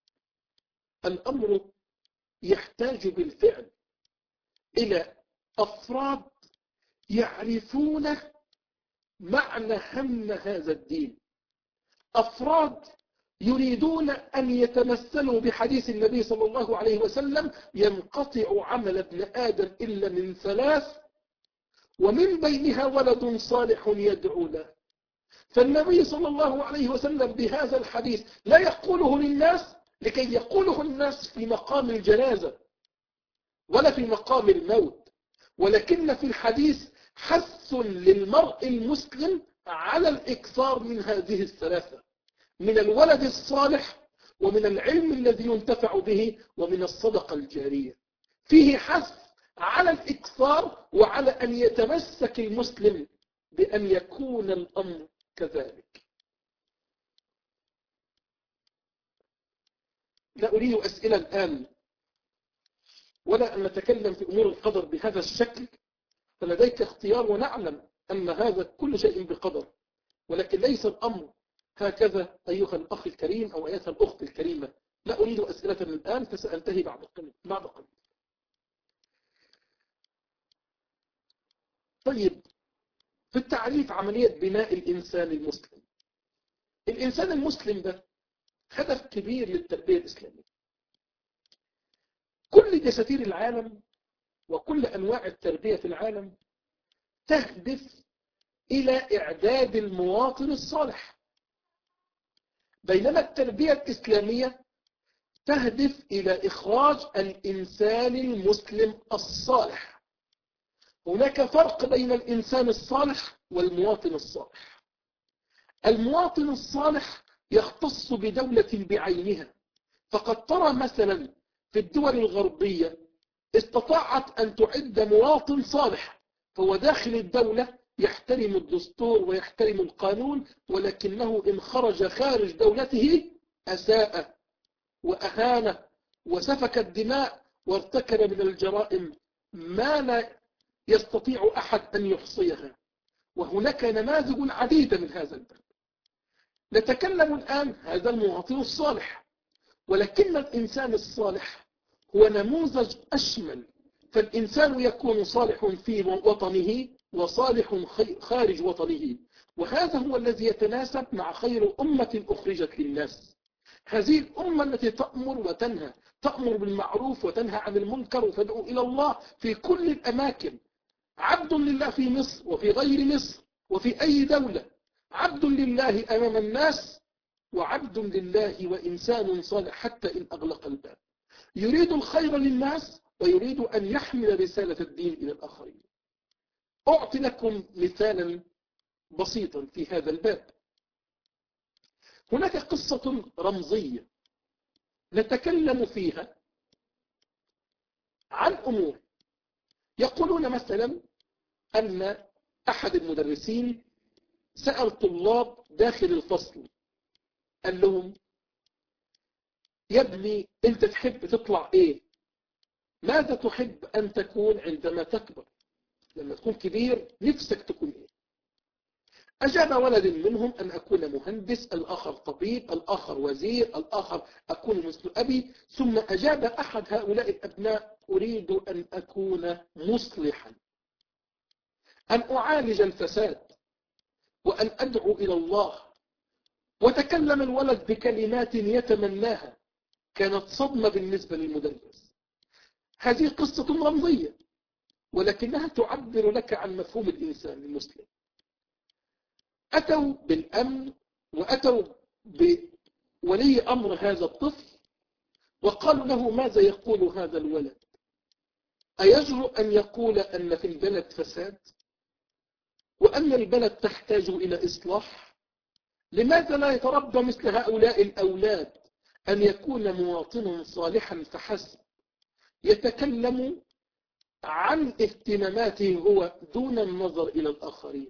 الأمر يحتاج بالفعل إلى أفراد يعرفون معنى هم هذا الدين، أفراد يريدون أن يتمثلوا بحديث النبي صلى الله عليه وسلم: ينقطع عمل ابن آدم إلا من ثلاث ومن بينها ولد صالح يدعو له. فالنبي صلى الله عليه وسلم بهذا الحديث لا يقوله للناس لكي يقوله الناس في مقام الجنازة ولا في مقام الموت، ولكن في الحديث حث للمرء المسلم على الإكثار من هذه الثلاثة: من الولد الصالح ومن العلم الذي ينتفع به ومن الصدقة الجارية. فيه حث على الإكثار وعلى أن يتمسك المسلم بأن يكون الأمر كذلك. لا أريد أسئلة الآن ولا أن نتكلم في أمور القدر بهذا الشكل، فلديك اختيار ونعلم أن هذا كل شيء بقدر، ولكن ليس الأمر هكذا أيها الأخ الكريم أو أيها الأخت الكريمة. لا أريد أسئلة الآن فسأنتهي بعد قليل بعد قليل. طيب، في التعريف عملية بناء الإنسان المسلم. الإنسان المسلم ده هدف كبير للتربية الإسلامية. كل دساتير العالم وكل أنواع التربية في العالم تهدف إلى إعداد المواطن الصالح، بينما التربية الإسلامية تهدف إلى إخراج الإنسان المسلم الصالح. هناك فرق بين الإنسان الصالح والمواطن الصالح. المواطن الصالح يختص بدولة بعينها، فقد ترى مثلا في الدول الغربية استطاعت أن تعد مواطن صالح، فهو داخل الدولة يحترم الدستور ويحترم القانون، ولكنه إن خرج خارج دولته أساء وأهان وسفك الدماء وارتكب من الجرائم ما لا يستطيع أحد أن يحصيها. وهناك نماذج عديدة من هذا الباب. نتكلم الآن هذا المواطن الصالح، ولكن الإنسان الصالح هو نموذج أشمل، فالإنسان يكون صالح في وطنه وصالح خارج وطنه، وهذا هو الذي يتناسب مع خير أمة أخرجت للناس. هذه الأمة التي تأمر وتنهى، تأمر بالمعروف وتنهى عن المنكر وتدعو إلى الله في كل الأماكن. عبد لله في مصر وفي غير مصر وفي أي دولة، عبد لله أمام الناس وعبد لله وإنسان صالح حتى إن أغلق الباب، يريد الخير للناس ويريد أن يحمل رسالة الدين إلى الآخرين. أعطي لكم مثالا بسيطا في هذا الباب. هناك قصة رمزية نتكلم فيها عن أمور. يقولون مثلا أن أحد المدرسين سأل طلاب داخل الفصل، قال لهم: يا ابني أنت تحب تطلع إيه؟ ماذا تحب أن تكون عندما تكبر؟ لما تكون كبير نفسك تكون إيه؟ أجاب ولد منهم: أن أكون مهندس، الآخر طبيب، الآخر وزير، الآخر أكون مثل أبي. ثم أجاب أحد هؤلاء الأبناء: أريد أن أكون مصلحا، أن أعالج الفساد وأن أدعو إلى الله. وتكلم الولد بكلمات يتمناها، كانت صدمة بالنسبة للمدرس. هذه قصة رمزية ولكنها تعبر لك عن مفهوم الإنسان المسلم. أتوا بالأمن وأتوا بولي أمر هذا الطفل وقالوا له: ماذا يقول هذا الولد؟ أيجرؤ أن يقول أن في البلد فساد وأن البلد تحتاج إلى إصلاح؟ لماذا لا يتربى مثل هؤلاء الأولاد أن يكون مواطنا صالحا فحسب، يتكلم عن اهتماماته هو دون النظر إلى الآخرين؟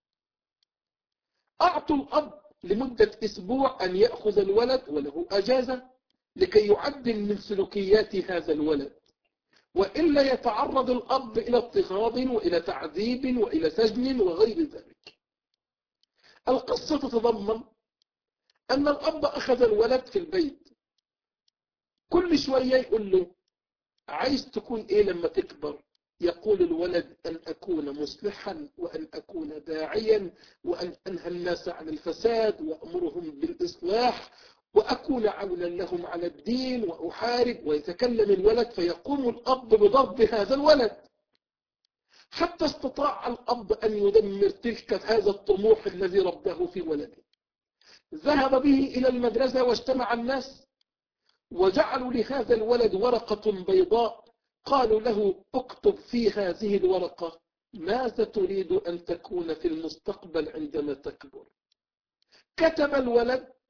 أعطوا الأب لمدة أسبوع أن يأخذ الولد وله أجازة لكي يعدل من سلوكيات هذا الولد، وإلا يتعرض الأب إلى اضطهاد وإلى تعذيب وإلى سجن وغير ذلك. القصة تتضمن أن الأب أخذ الولد في البيت، كل شوية يقول له: عايز تكون إيه لما تكبر؟ يقول الولد: أن أكون مصلحا وأن أكون داعيا وأن أنهى الناس عن الفساد وأمرهم بالإصلاح وأكون عونا لهم على الدين وأحارب. ويتكلم الولد فيقوم الأب بضرب هذا الولد، حتى استطاع الأب أن يدمر تلك هذا الطموح الذي رباه في ولده. ذهب به إلى المدرسة واجتمع الناس وجعلوا لهذا الولد ورقة بيضاء، قالوا له: اكتب في هذه الورقة ماذا تريد أن تكون في المستقبل عندما تكبر. كتب الولد: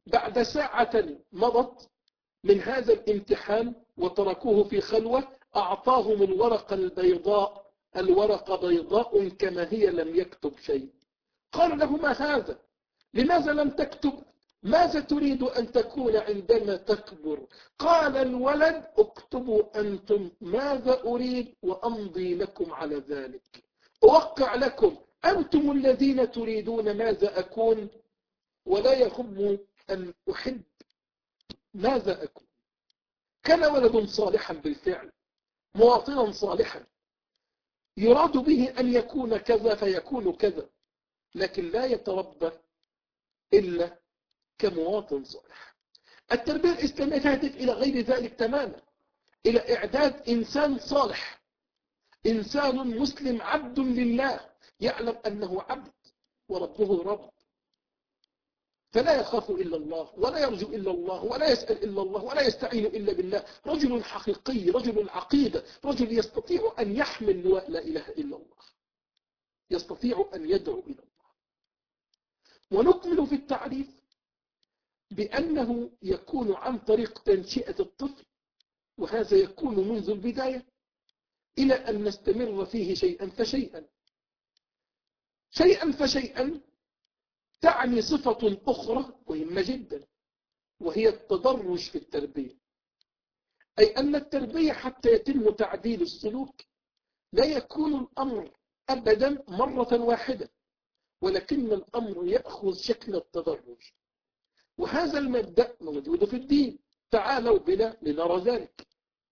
بعد ساعة مضت من هذا الامتحان وتركوه في خلوة، أعطاهم الورقة البيضاء، الورقة بيضاء كما هي لم يكتب شيء. قال له: ما هذا؟ لماذا لم تكتب؟ ماذا تريد أن تكون عندما تكبر؟ قال الولد: اكتبوا أنتم ماذا أريد وأمضي لكم على ذلك، أوقع لكم، أنتم الذين تريدون ماذا أكون، ولا يهم أن أحب ماذا أكون. كان ولد صالحا بالفعل، مواطنا صالحا، يراد به أن يكون كذا فيكون كذا، لكن لا يتربى إلا كمواطن صالح. التربية الإسلامية تهدف إلى غير ذلك تماما، إلى إعداد إنسان صالح، إنسان مسلم عبد لله، يعلم أنه عبد وربه رب، فلا يخاف إلا الله ولا يرجو إلا الله ولا يسأل إلا الله ولا يستعين إلا بالله. رجل حقيقي، رجل عقيدة، رجل يستطيع أن يحمل لواء لا إله إلا الله، يستطيع أن يدعو إلى الله. ونكمل في التعريف بأنه يكون عن طريق تنشئة الطفل، وهذا يكون منذ البداية إلى أن نستمر فيه شيئا فشيئا. شيئا فشيئا تعني صفة أخرى مهمة جدا، وهي التدرج في التربية. أي أن التربية حتى يتم تعديل السلوك لا يكون الأمر أبدا مرة واحدة، ولكن الأمر يأخذ شكل التدرج. وهذا المبدأ موجود في الدين، تعالوا بنا لنرى ذلك.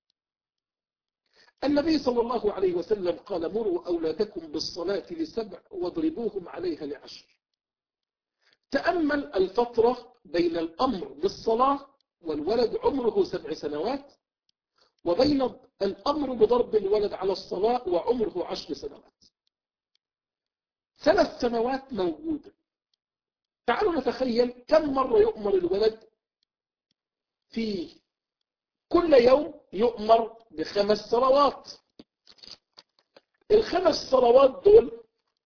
النبي صلى الله عليه وسلم قال: مروا أولادكم بالصلاة لسبع واضربوهم عليها لعشر. تأمل الفترة بين الأمر بالصلاة والولد عمره سبع سنوات، وبين الأمر بضرب الولد على الصلاة وعمره عشر سنوات. ثلاث سنوات موجودة. تعالوا نتخيل كم مرة يؤمر الولد في كل يوم. يؤمر بخمس صلوات. الخمس صلوات دول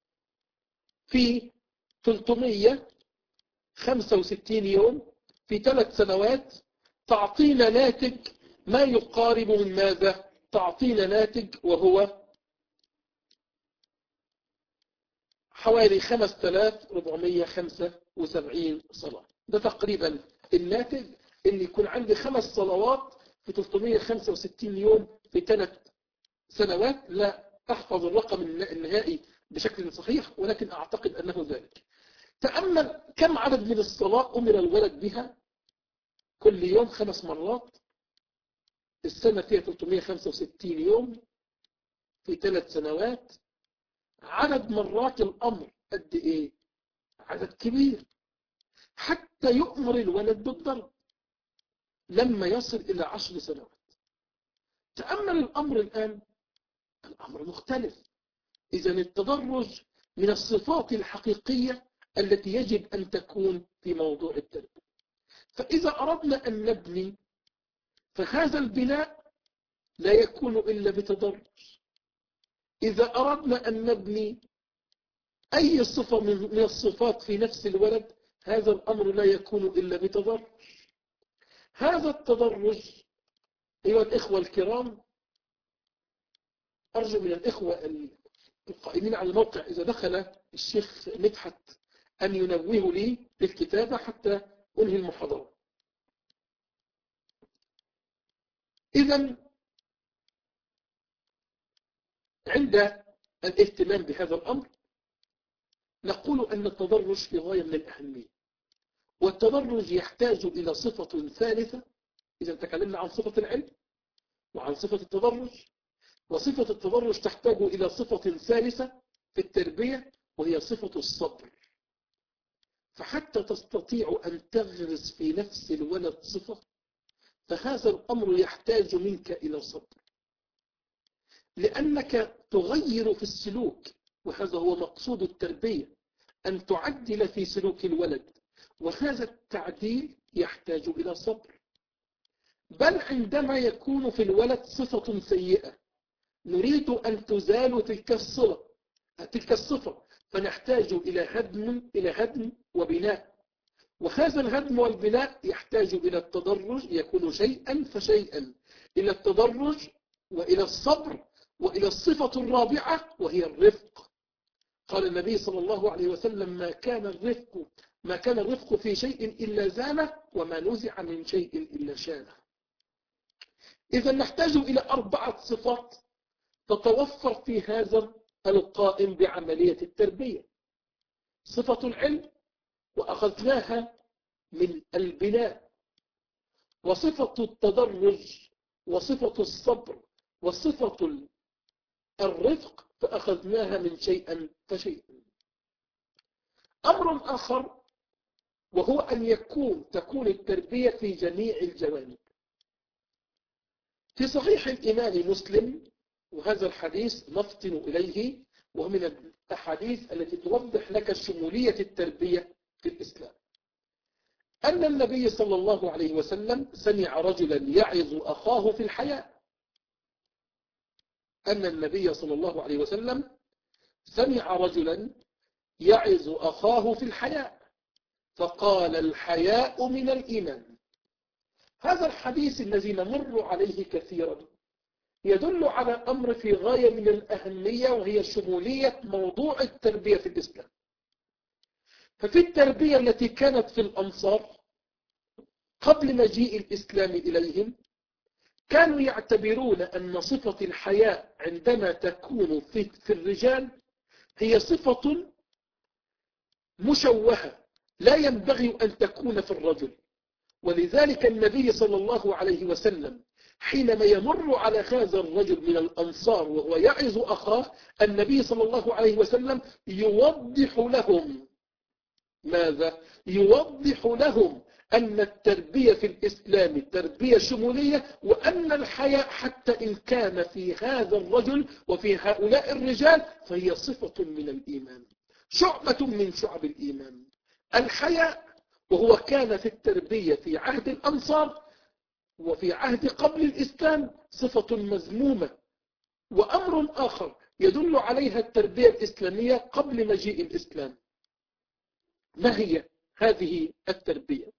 في ثلاثمئة وخمسة وستين يوم في ثلاث سنوات تعطينا ناتج ما يقارب من ماذا؟ تعطينا ناتج وهو حوالي خمسة آلاف وأربعمئة وخمسة وسبعين صلاة. ده تقريبا الناتج، ان يكون عندي خمس صلوات في ثلاثمئة وخمسة وستين يوم في ثلاث سنوات. لا أحفظ الرقم النهائي بشكل صحيح، ولكن أعتقد أنه ذلك. تأمل كم عدد من الصلاة أمر الولد بها كل يوم خمس مرات. السنة فيها ثلاثمئة وخمسة وستين يوم في ثلاث سنوات. عدد مرات الأمر قد إيه؟ عدد كبير، حتى يؤمر الولد بالضرب لما يصل إلى عشر سنوات. تأمل الأمر الآن، الأمر مختلف. إذن التدرج من الصفات الحقيقية التي يجب أن تكون في موضوع التربية. فإذا أردنا أن نبني، فهذا البناء لا يكون إلا بتدرج. إذا أردنا أن نبني أي صفة من الصفات في نفس الولد، هذا الأمر لا يكون إلا بتدرج. هذا التدرج أيها الإخوة الكرام، أرجو من الإخوة القائمين على الموقع إذا دخل الشيخ مدحت أن ينوه لي بالكتابة حتى أنهي المحاضرة. إذن عند الاهتمام بهذا الأمر نقول أن التدرج في غاية من الأهمية، والتدرج يحتاج إلى صفة ثالثة. إذا تكلمنا عن صفة العلم وعن صفة التدرج، وصفة التدرج تحتاج إلى صفة ثالثة في التربية، وهي صفة الصبر. فحتى تستطيع أن تغرس في نفس الولد صفة، فهذا الأمر يحتاج منك إلى صبر، لأنك تغير في السلوك، وهذا هو مقصود التربية، أن تعدل في سلوك الولد، وهذا التعديل يحتاج إلى صبر. بل عندما يكون في الولد صفة سيئة نريد أن تزال تلك الصلة تلك الصفة، فنحتاج إلى هدم إلى هدم وبناء. وهذا الهدم والبناء يحتاج إلى التدرج، يكون شيئا فشيئا، إلى التدرج وإلى الصبر وإلى الصفة الرابعة وهي الرفق. قال النبي صلى الله عليه وسلم: ما كان الرفق ما كان الرفق في شيء إلا زانه، وما نزع من شيء إلا شانه. إذا نحتاج إلى أربعة صفات تتوفر في هذا القائم بعملية التربية. صفة العلم، وأخذناها من البناء، وصفة التدرج، وصفة الصبر، وصفة الرفق، فأخذناها من شيئا فشيئا. أمر آخر وهو أن يكون تكون التربية في جميع الجوانب. في صحيح الإمام مسلم، وهذا الحديث نفطن إليه، وهو من الأحاديث التي توضح لك شمولية التربية في الإسلام، أن النبي صلى الله عليه وسلم سمع رجلا يعظ أخاه في الحياء. أن النبي صلى الله عليه وسلم سمع رجلا يعظ أخاه في الحياء، فقال: الحياء من الإيمان. هذا الحديث الذي نمر عليه كثيرا يدل على أمر في غاية من الأهمية، وهي شمولية موضوع التربية في الإسلام. ففي التربية التي كانت في الأنصار قبل مجيء الإسلام إليهم، كانوا يعتبرون أن صفة الحياء عندما تكون في, في الرجال هي صفة مشوهة لا ينبغي أن تكون في الرجل. ولذلك النبي صلى الله عليه وسلم حينما يمر على هذا الرجل من الأنصار وهو يعظ أخاه، النبي صلى الله عليه وسلم يوضح لهم ماذا؟ يوضح لهم أن التربية في الإسلام تربية شمولية، وأن الحياء حتى إن كان في هذا الرجل وفي هؤلاء الرجال فهي صفة من الإيمان، شعبة من شعب الإيمان. الحياء وهو كان في التربية في عهد الأنصار وفي عهد قبل الإسلام صفة مذمومة. وأمر آخر يدل عليها التربية الإسلامية قبل مجيء الإسلام. ما هي هذه التربية؟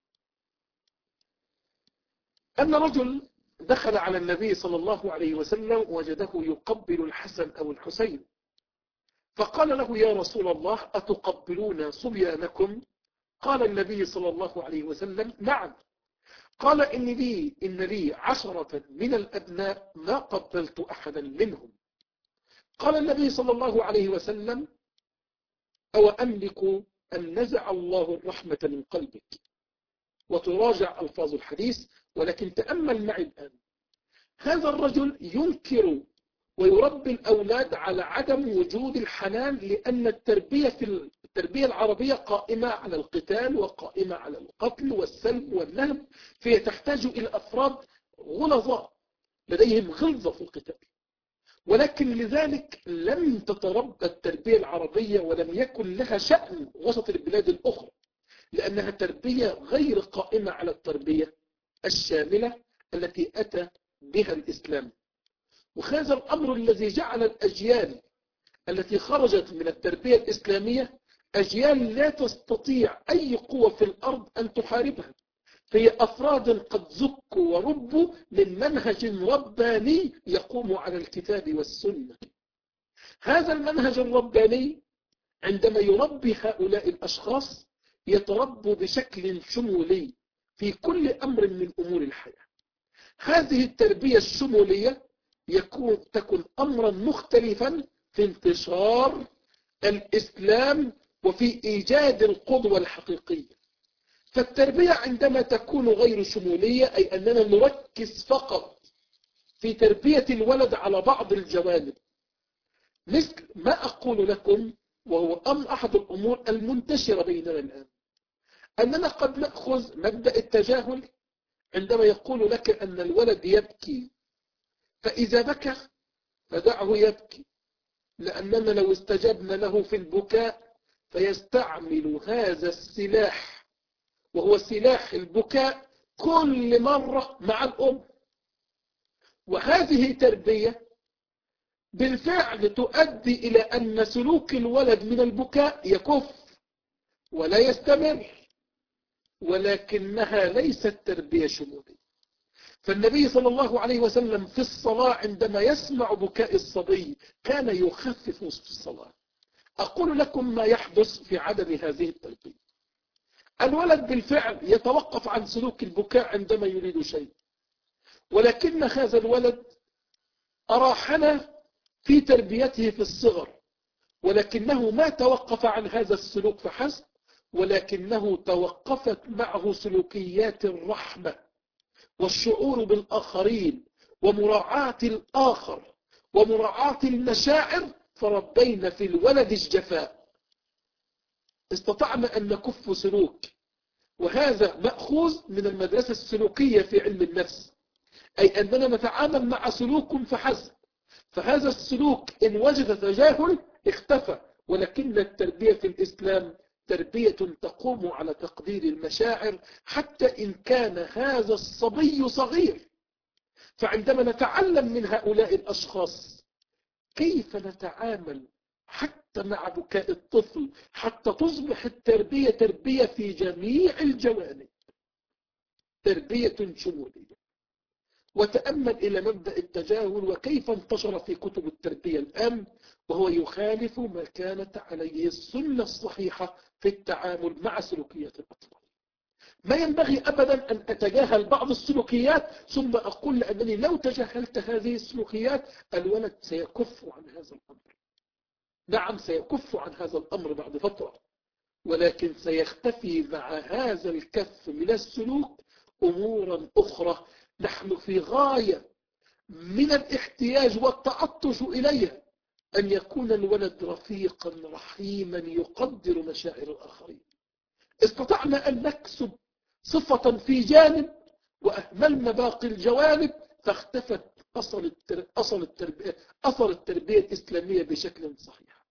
أن رجل دخل على النبي صلى الله عليه وسلم وجده يقبل الحسن أو الحسين، فقال له: يا رسول الله، أتقبلون صبيانكم؟ قال النبي صلى الله عليه وسلم: نعم. قال: إن لي, إن لي عشرة من الأبناء ما قبلت أحدا منهم. قال النبي صلى الله عليه وسلم: أو أملك أن نزع الله الرحمة من قلبك. وتراجع ألفاظ الحديث، ولكن تأمل معي الآن. هذا الرجل ينكر ويربي الأولاد على عدم وجود الحنان، لأن التربية في التربية العربية قائمة على القتال وقائمة على القتل والسلب والنهب، فهي تحتاج إلى أفراد غلظاء لديهم غلظة في القتال. ولكن لذلك لم تتربى التربية العربية ولم يكن لها شأن وسط البلاد الأخرى، لأنها تربية غير قائمة على التربية الشاملة التي أتى بها الإسلام. وهذا الأمر الذي جعل الأجيال التي خرجت من التربية الإسلامية أجيال لا تستطيع أي قوة في الأرض أن تحاربها، فهي أفراد قد زكوا وربوا من منهج رباني يقوم على الكتاب والسنة. هذا المنهج الرباني عندما يربي هؤلاء الأشخاص يتربوا بشكل شمولي في كل أمر من أمور الحياة. هذه التربية الشمولية يكون تكون أمرا مختلفا في انتشار الإسلام وفي إيجاد القدوة الحقيقية. فالتربية عندما تكون غير شمولية، أي أننا نركز فقط في تربية الولد على بعض الجوانب، مثل ما أقول لكم وهو أم أحد الأمور المنتشرة بيننا الآن، أننا قد نأخذ مبدأ التجاهل عندما يقول لك أن الولد يبكي، فإذا بكى فدعه يبكي، لأننا لو استجبنا له في البكاء فيستعمل هذا السلاح وهو سلاح البكاء كل مرة مع الأم. وهذه تربية بالفعل تؤدي إلى أن سلوك الولد من البكاء يكف ولا يستمر، ولكنها ليست تربية شمولية. فالنبي صلى الله عليه وسلم في الصلاة عندما يسمع بكاء الصبي كان يخفف في الصلاة. أقول لكم ما يحدث في عدم هذه التربية. الولد بالفعل يتوقف عن سلوك البكاء عندما يريد شيء، ولكن هذا الولد أراحنا في تربيته في الصغر، ولكنه ما توقف عن هذا السلوك فحسب، ولكنه توقفت معه سلوكيات الرحمة والشعور بالآخرين ومراعاة الآخر ومراعاة المشاعر، فربينا في الولد الجفاء. استطعنا أن نكف سلوك، وهذا مأخوذ من المدرسة السلوكية في علم النفس، أي أننا نتعامل مع سلوك فحسب، فهذا السلوك إن وجد تجاهل اختفى. ولكن التربية في الإسلام تربية تقوم على تقدير المشاعر حتى إن كان هذا الصبي صغير. فعندما نتعلم من هؤلاء الأشخاص كيف نتعامل حتى مع بكاء الطفل، حتى تصبح التربية تربية في جميع الجوانب، تربية شمولية. وتأمل إلى مبدأ التجاهل وكيف انتشر في كتب التربية الآن، وهو يخالف ما كانت عليه السنة الصحيحة في التعامل مع سلوكيات الأطفال. ما ينبغي أبدا أن أتجاهل بعض السلوكيات ثم أقول لأنني لو تجاهلت هذه السلوكيات الولد سيكف عن هذا الأمر. نعم سيكف عن هذا الأمر بعد فترة، ولكن سيختفي مع هذا الكف من السلوك أمورا أخرى نحن في غاية من الاحتياج والتعطش إليها، أن يكون الولد رفيقا رحيما يقدر مشاعر الآخرين. استطعنا أن نكسب صفة في جانب وأهملنا باقي الجوانب، فاختفت أصل أصل التربية أصل التربية الإسلامية بشكل صحيح.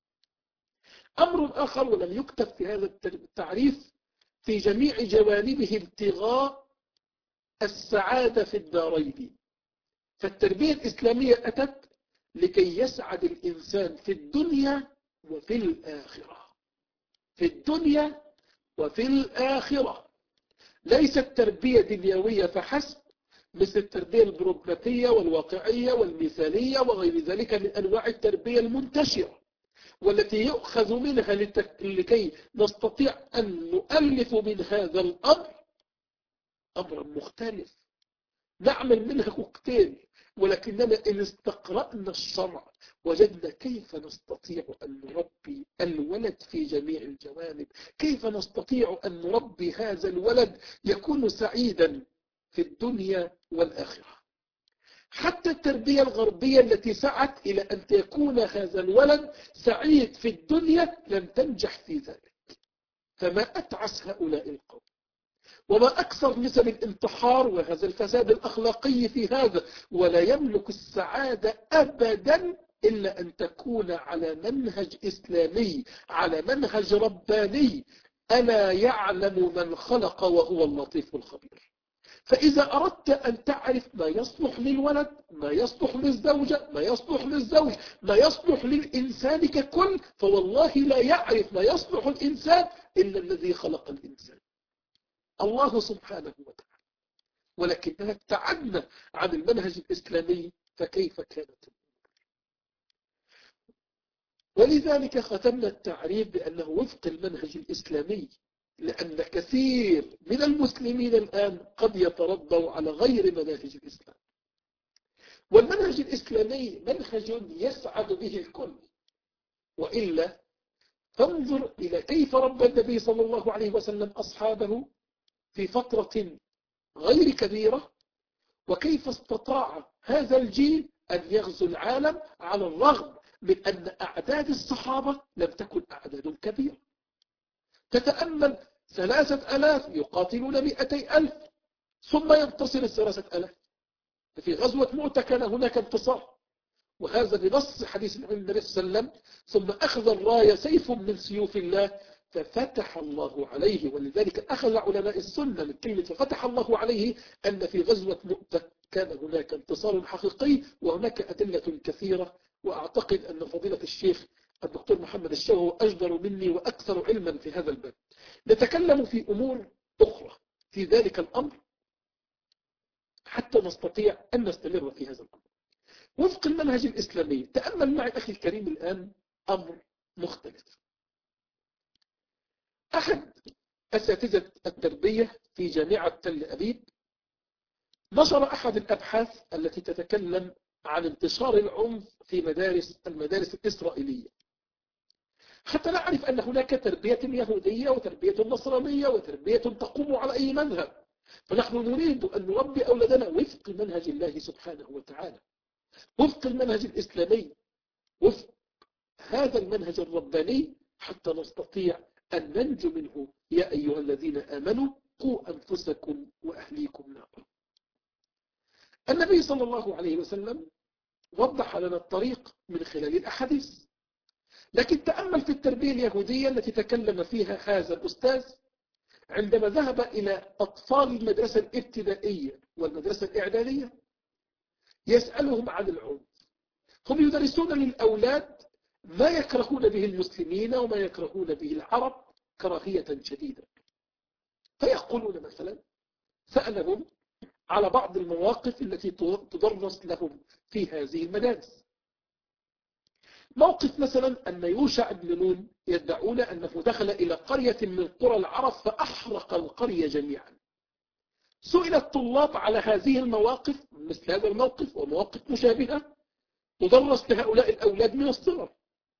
أمر آخر ولم يكتب في هذا التعريف في جميع جوانبه ابتغاء السعادة في الدارين. فالتربية الإسلامية أتت لكي يسعد الإنسان في الدنيا وفي الآخرة، في الدنيا وفي الآخرة. ليست تربية دنيوية فحسب مثل التربية البروغرامية والواقعية والمثالية وغير ذلك من أنواع التربية المنتشرة، والتي يؤخذ منها لكي نستطيع أن نؤلف من هذا الأمر أمر مختلف، نعمل منها كوكتيل. ولكننا إن استقرأنا الشرع وجدنا كيف نستطيع أن نربي الولد في جميع الجوانب، كيف نستطيع أن نربي هذا الولد يكون سعيدا في الدنيا والآخرة. حتى التربية الغربية التي سعت إلى أن يكون هذا الولد سعيد في الدنيا لم تنجح في ذلك. فما أتعس هؤلاء القوم، وما أكثر نسب الانتحار وهذا الفساد الأخلاقي في هذا. ولا يملك السعادة أبدا إلا أن تكون على منهج إسلامي، على منهج رباني. ألا يعلم من خلق وهو اللطيف الخبير. فإذا أردت أن تعرف ما يصلح للولد، ما يصلح للزوجة، ما يصلح للزوج، ما يصلح للإنسان ككل، فوالله لا يعرف ما يصلح الإنسان إلا الذي خلق الإنسان، الله سبحانه وتعالى. ولكننا ابتعدنا عن المنهج الإسلامي، فكيف كانت؟ ولذلك ختمنا التعريف بأنه وفق المنهج الإسلامي، لأن كثير من المسلمين الآن قد يتربوا على غير منهج الإسلام. والمنهج الإسلامي منهج يسعد به الكل، وإلا فانظر إلى كيف ربى النبي صلى الله عليه وسلم أصحابه في فترة غير كبيرة، وكيف استطاع هذا الجيل أن يغزو العالم على الرغم من أن أعداد الصحابة لم تكن أعداد كبيرة. تتأمل ثلاثة ألاف يقاتلون مئتي ألف ثم ينتصر الثلاثة ألاف. في غزوة مؤتة كان هناك انتصار، وهذا بنص حديث النبي صلى الله عليه وسلم. ثم أخذ الراية سيف من سيوف الله ففتح الله عليه. ولذلك أخذ علماء السنة من كلمة ففتح الله عليه أن في غزوة مؤتة كان هناك انتصار حقيقي، وهناك أدلة كثيرة. وأعتقد أن فضيلة الشيخ الدكتور محمد الشوهو أجدر مني وأكثر علما في هذا الباب. نتكلم في أمور أخرى في ذلك الأمر حتى نستطيع أن نستمر في هذا الأمر وفق المنهج الإسلامي. تأمل معي أخي الكريم الآن أمر مختلف. أحد أساتذة التربية في جامعة تل أبيب نشر أحد الأبحاث التي تتكلم عن انتشار العنف في مدارس المدارس الإسرائيلية، حتى نعرف أن هناك تربية يهودية وتربية نصرانية وتربية تقوم على أي مذهب، فنحن نريد أن نربي أولادنا وفق منهج الله سبحانه وتعالى، وفق المنهج الإسلامي، وفق هذا المنهج الرباني، حتى نستطيع أن ننجو منه. يا أيها الذين آمنوا قوا أنفسكم وأهليكم نارا. النبي صلى الله عليه وسلم وضح لنا الطريق من خلال الأحاديث، لكن تأمل في التربية اليهودية التي تكلم فيها هذا الأستاذ عندما ذهب إلى أطفال المدرسة الابتدائية والمدرسة الإعدادية يسألهم عن العنف. هم يدرسون للأولاد ما يكرهون به المسلمين وما يكرهون به العرب كراهية شديدة، فيقولون مثلا سألهم على بعض المواقف التي تدرس لهم في هذه المدارس. موقف مثلا أن يوشع بن نون يدعون أنه دخل إلى قرية من قرى العرب فأحرق القرية جميعا. سئل الطلاب على هذه المواقف، مثل هذا الموقف ومواقف مشابهة تدرس لهؤلاء الأولاد من الصغر،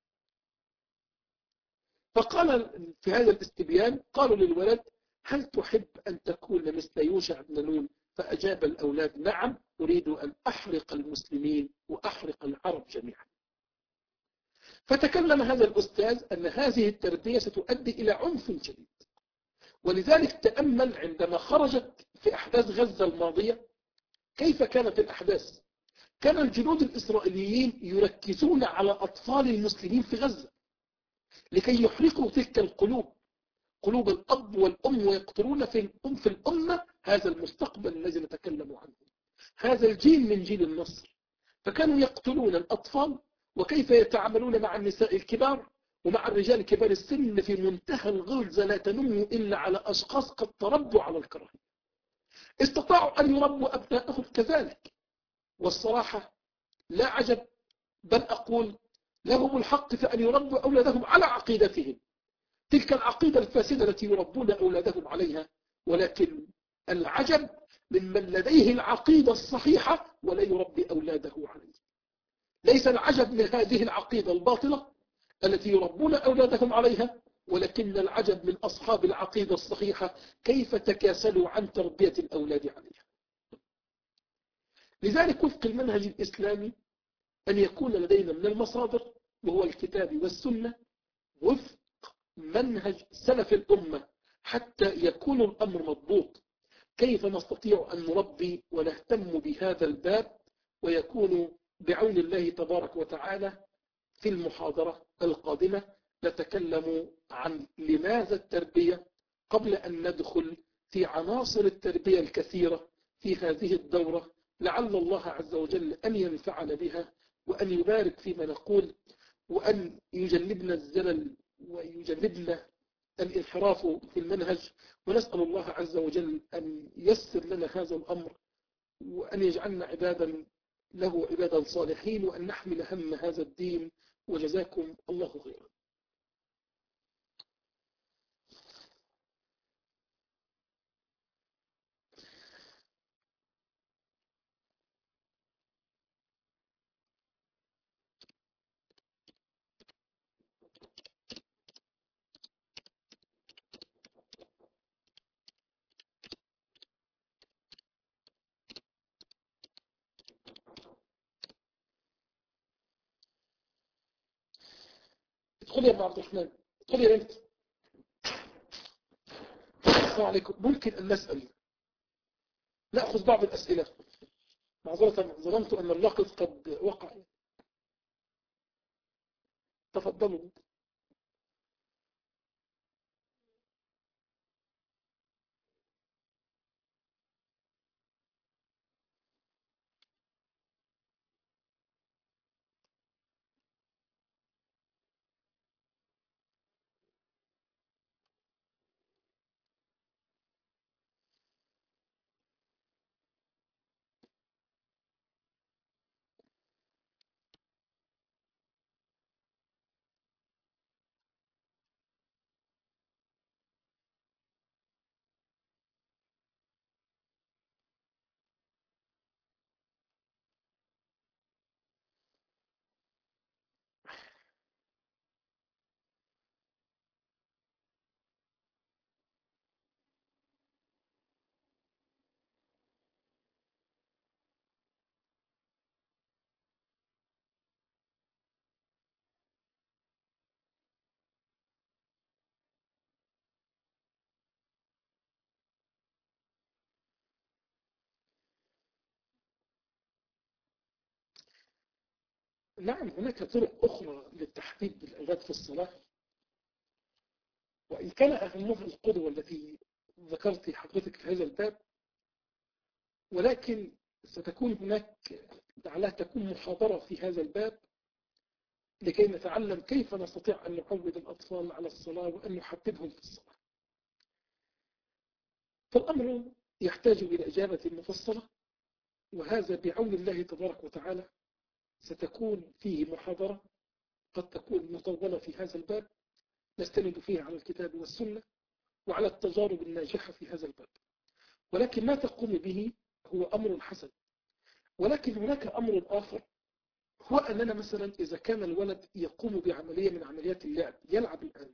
فقال في هذا الاستبيان قالوا للولد هل تحب أن تكون مثل يوشع بن نون؟ فأجاب الأولاد نعم، أريد أن أحرق المسلمين وأحرق العرب جميعا. فتكلم هذا الأستاذ أن هذه التربية ستؤدي إلى عنف شديد، ولذلك تأمل عندما خرجت في أحداث غزة الماضية كيف كانت الأحداث. كان الجنود الإسرائيليين يركزون على أطفال المسلمين في غزة لكي يحرقوا تلك القلوب، قلوب الأب والأم، ويقتلون في الأم في الأمة هذا المستقبل الذي نتكلم عنه، هذا الجيل من جيل النصر. فكانوا يقتلون الأطفال، وكيف يتعاملون مع النساء الكبار ومع الرجال كبار السن في منتهى الغلظة لا تنم إلا على أشخاص قد تربوا على الكراهية. استطاعوا أن يربوا أبنائهم كذلك، والصراحة لا عجب، بل أقول لهم الحق في أن يربوا أولادهم على عقيدتهم، تلك العقيدة الفاسدة التي يربون أولادهم عليها. ولكن العجب ممن لديه العقيدة الصحيحة ولا يربي أولاده عليها. ليس العجب من هذه العقيدة الباطلة التي يربون أولادهم عليها، ولكن العجب من أصحاب العقيدة الصحيحة كيف تكاسلوا عن تربية الأولاد عليها. لذلك وفق المنهج الإسلامي أن يكون لدينا من المصادر وهو الكتاب والسنة وفق منهج سلف الأمة حتى يكون الأمر مضبوط. كيف نستطيع أن نربي ونهتم بهذا الباب؟ ويكون بعون الله تبارك وتعالى في المحاضرة القادمة نتكلم عن لماذا التربية قبل أن ندخل في عناصر التربية الكثيرة في هذه الدورة. لعل الله عز وجل أن ينفعنا بها وأن يبارك فيما نقول وأن يجنبنا الزلل ويجنبنا الانحراف في المنهج. ونسأل الله عز وجل أن ييسر لنا هذا الأمر وأن يجعلنا عبادا له عبادا صالحين وأن نحمل هم هذا الدين. وجزاكم الله خيرا. ادخل يا ابن عبد الرحمن، ادخل يا بنت. السلام عليكم. ممكن أن نسأل نأخذ بعض الأسئلة؟ معذرة ظننت أن اللقط قد وقع. تفضلوا. نعم هناك طرق أخرى للتحديد بالأولاد في الصلاة، وإن كان أهمها القدوة التي ذكرت حضرتك في هذا الباب، ولكن ستكون هناك لعلها تكون محاضرة في هذا الباب لكي نتعلم كيف نستطيع أن نعود الأطفال على الصلاة وأن نحببهم في الصلاة. فالأمر يحتاج إلى إجابة مفصلة، وهذا بعون الله تبارك وتعالى ستكون فيه محاضرة قد تكون مطولة في هذا الباب نستند فيها على الكتاب والسنة وعلى التجارب الناجحة في هذا الباب. ولكن ما تقوم به هو أمر حسن، ولكن هناك أمر آخر، هو أننا مثلا إذا كان الولد يقوم بعملية من عمليات اللعب، يلعب الآن،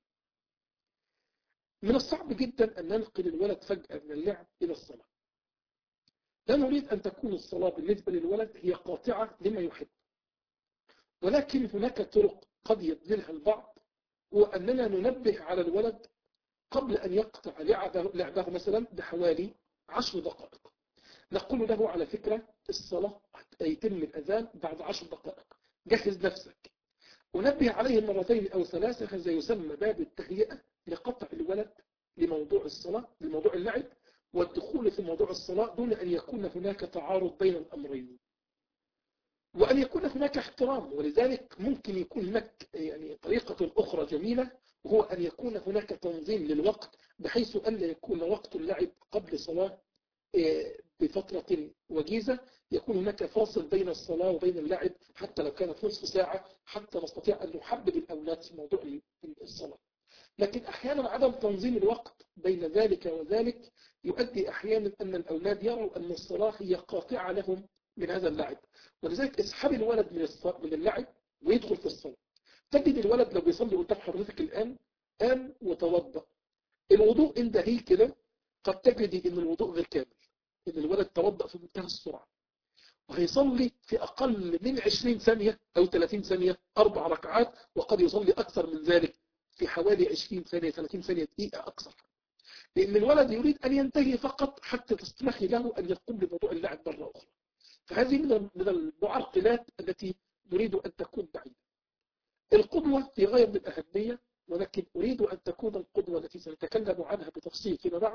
من الصعب جدا أن ننقل الولد فجأة من اللعب إلى الصلاة. لا نريد أن تكون الصلاة بالنسبة للولد هي قاطعة لما يحب، ولكن هناك طرق قد يبذلها البعض، وأننا ننبه على الولد قبل أن يقطع لعبه, لعبه مثلا بحوالي عشر دقائق. نقول له على فكرة الصلاة يتم الأذان بعد عشر دقائق، جهز نفسك. ونبه عليه مرتين أو ثلاثة، هذا يسمى باب التهيئة لقطع الولد لموضوع الصلاة، لموضوع اللعب والدخول في موضوع الصلاة، دون أن يكون هناك تعارض بين الأمرين، وأن يكون هناك احترام. ولذلك ممكن يكون هناك يعني طريقة أخرى جميلة، وهو أن يكون هناك تنظيم للوقت، بحيث أن لا يكون وقت اللعب قبل صلاة بفترة وجيزة، يكون هناك فاصل بين الصلاة وبين اللعب حتى لو كانت نصف ساعة، حتى نستطيع أن نحبب الأولاد في موضوع الصلاة. لكن أحيانا عدم تنظيم الوقت بين ذلك وذلك يؤدي أحيانا أن الأولاد يروا أن الصلاة هي قاطعة لهم من هذا اللعب، ولذلك اسحب الولد من من اللعب ويدخل في الصلاة. تجد الولد لو بيصلي قدام حضرتك الآن قام وتوضأ، الوضوء انتهي كده، قد تجد ان الوضوء غير كامل، ان الولد توضأ في منتهى السرعة وهيصلي في أقل من عشرين ثانية أو ثلاثين ثانية أربع ركعات، وقد يصلي أكثر من ذلك في حوالي عشرين ثانية ثلاثين ثانية دقيقة أكثر، لأن الولد يريد أن ينتهي فقط حتى تسمح له أن يقوم بموضوع اللعب مرة أخرى. فهذه من المعرقلات التي نريد أن تكون بعيدة. القدوة في غاية من الأهمية، ولكن أريد أن تكون القدوة التي سنتكلم عنها بتفصيل فيما بعد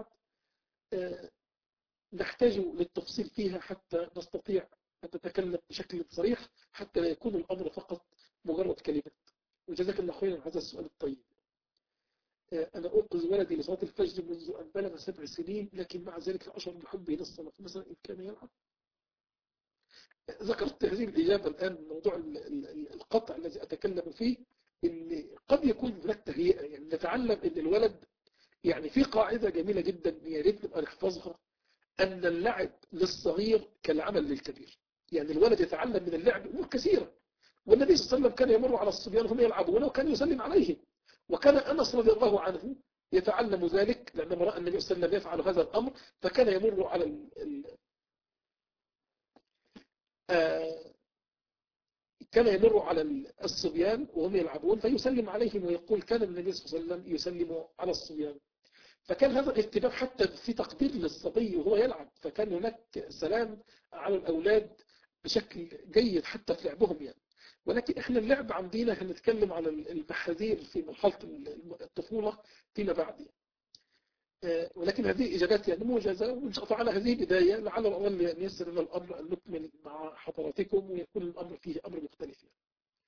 نحتاج للتفصيل فيها حتى نستطيع أن نتكلم بشكل صريح، حتى لا يكون الأمر فقط مجرد كلمات. وجزاك الله خيرا هذا السؤال الطيب. أنا أوقظ ولدي لصلاة الفجر منذ أن بلغ سبع سنين، لكن مع ذلك لا أشعر بحبه للصلاة، مثلا إن كان يلعب. ذكرت هذه الإجابة الآن، موضوع القطع الذي أتكلم فيه، إن قد يكون هناك تهيئة، يعني نتعلم إن الولد، يعني في قاعدة جميلة جدا يا ريت نبقى نحفظها، أن اللعب للصغير كالعمل للكبير. يعني الولد يتعلم من اللعب أمور كثيرة، والنبي صلى الله عليه وسلم كان يمر على الصبيان وهم يلعبون وكان يسلم عليهم، وكان أنس رضي الله عنه يتعلم ذلك لأنه رأى النبي صلى الله عليه وسلم يفعل هذا الأمر، فكان يمر على ال ال آه كان يمر على الصبيان وهم يلعبون فيسلم عليهم ويقول كان النبي صلى الله عليه وسلم يسلم على الصبيان. فكان هذا الاهتمام حتى في تقدير للصبي وهو يلعب، فكان هناك سلام على الأولاد بشكل جيد حتى في لعبهم يعني. ولكن احنا اللعب عندنا هنتكلم على المحاذير في مرحلة الطفولة فيما بعد. ولكن هذه إجابات يعني موجزة، وإن شاء الله تعالى هذه بداية، لعل الله أن ييسر لنا الأمر أن نكمل مع حضراتكم ويكون الأمر فيه أمر مختلف يعني.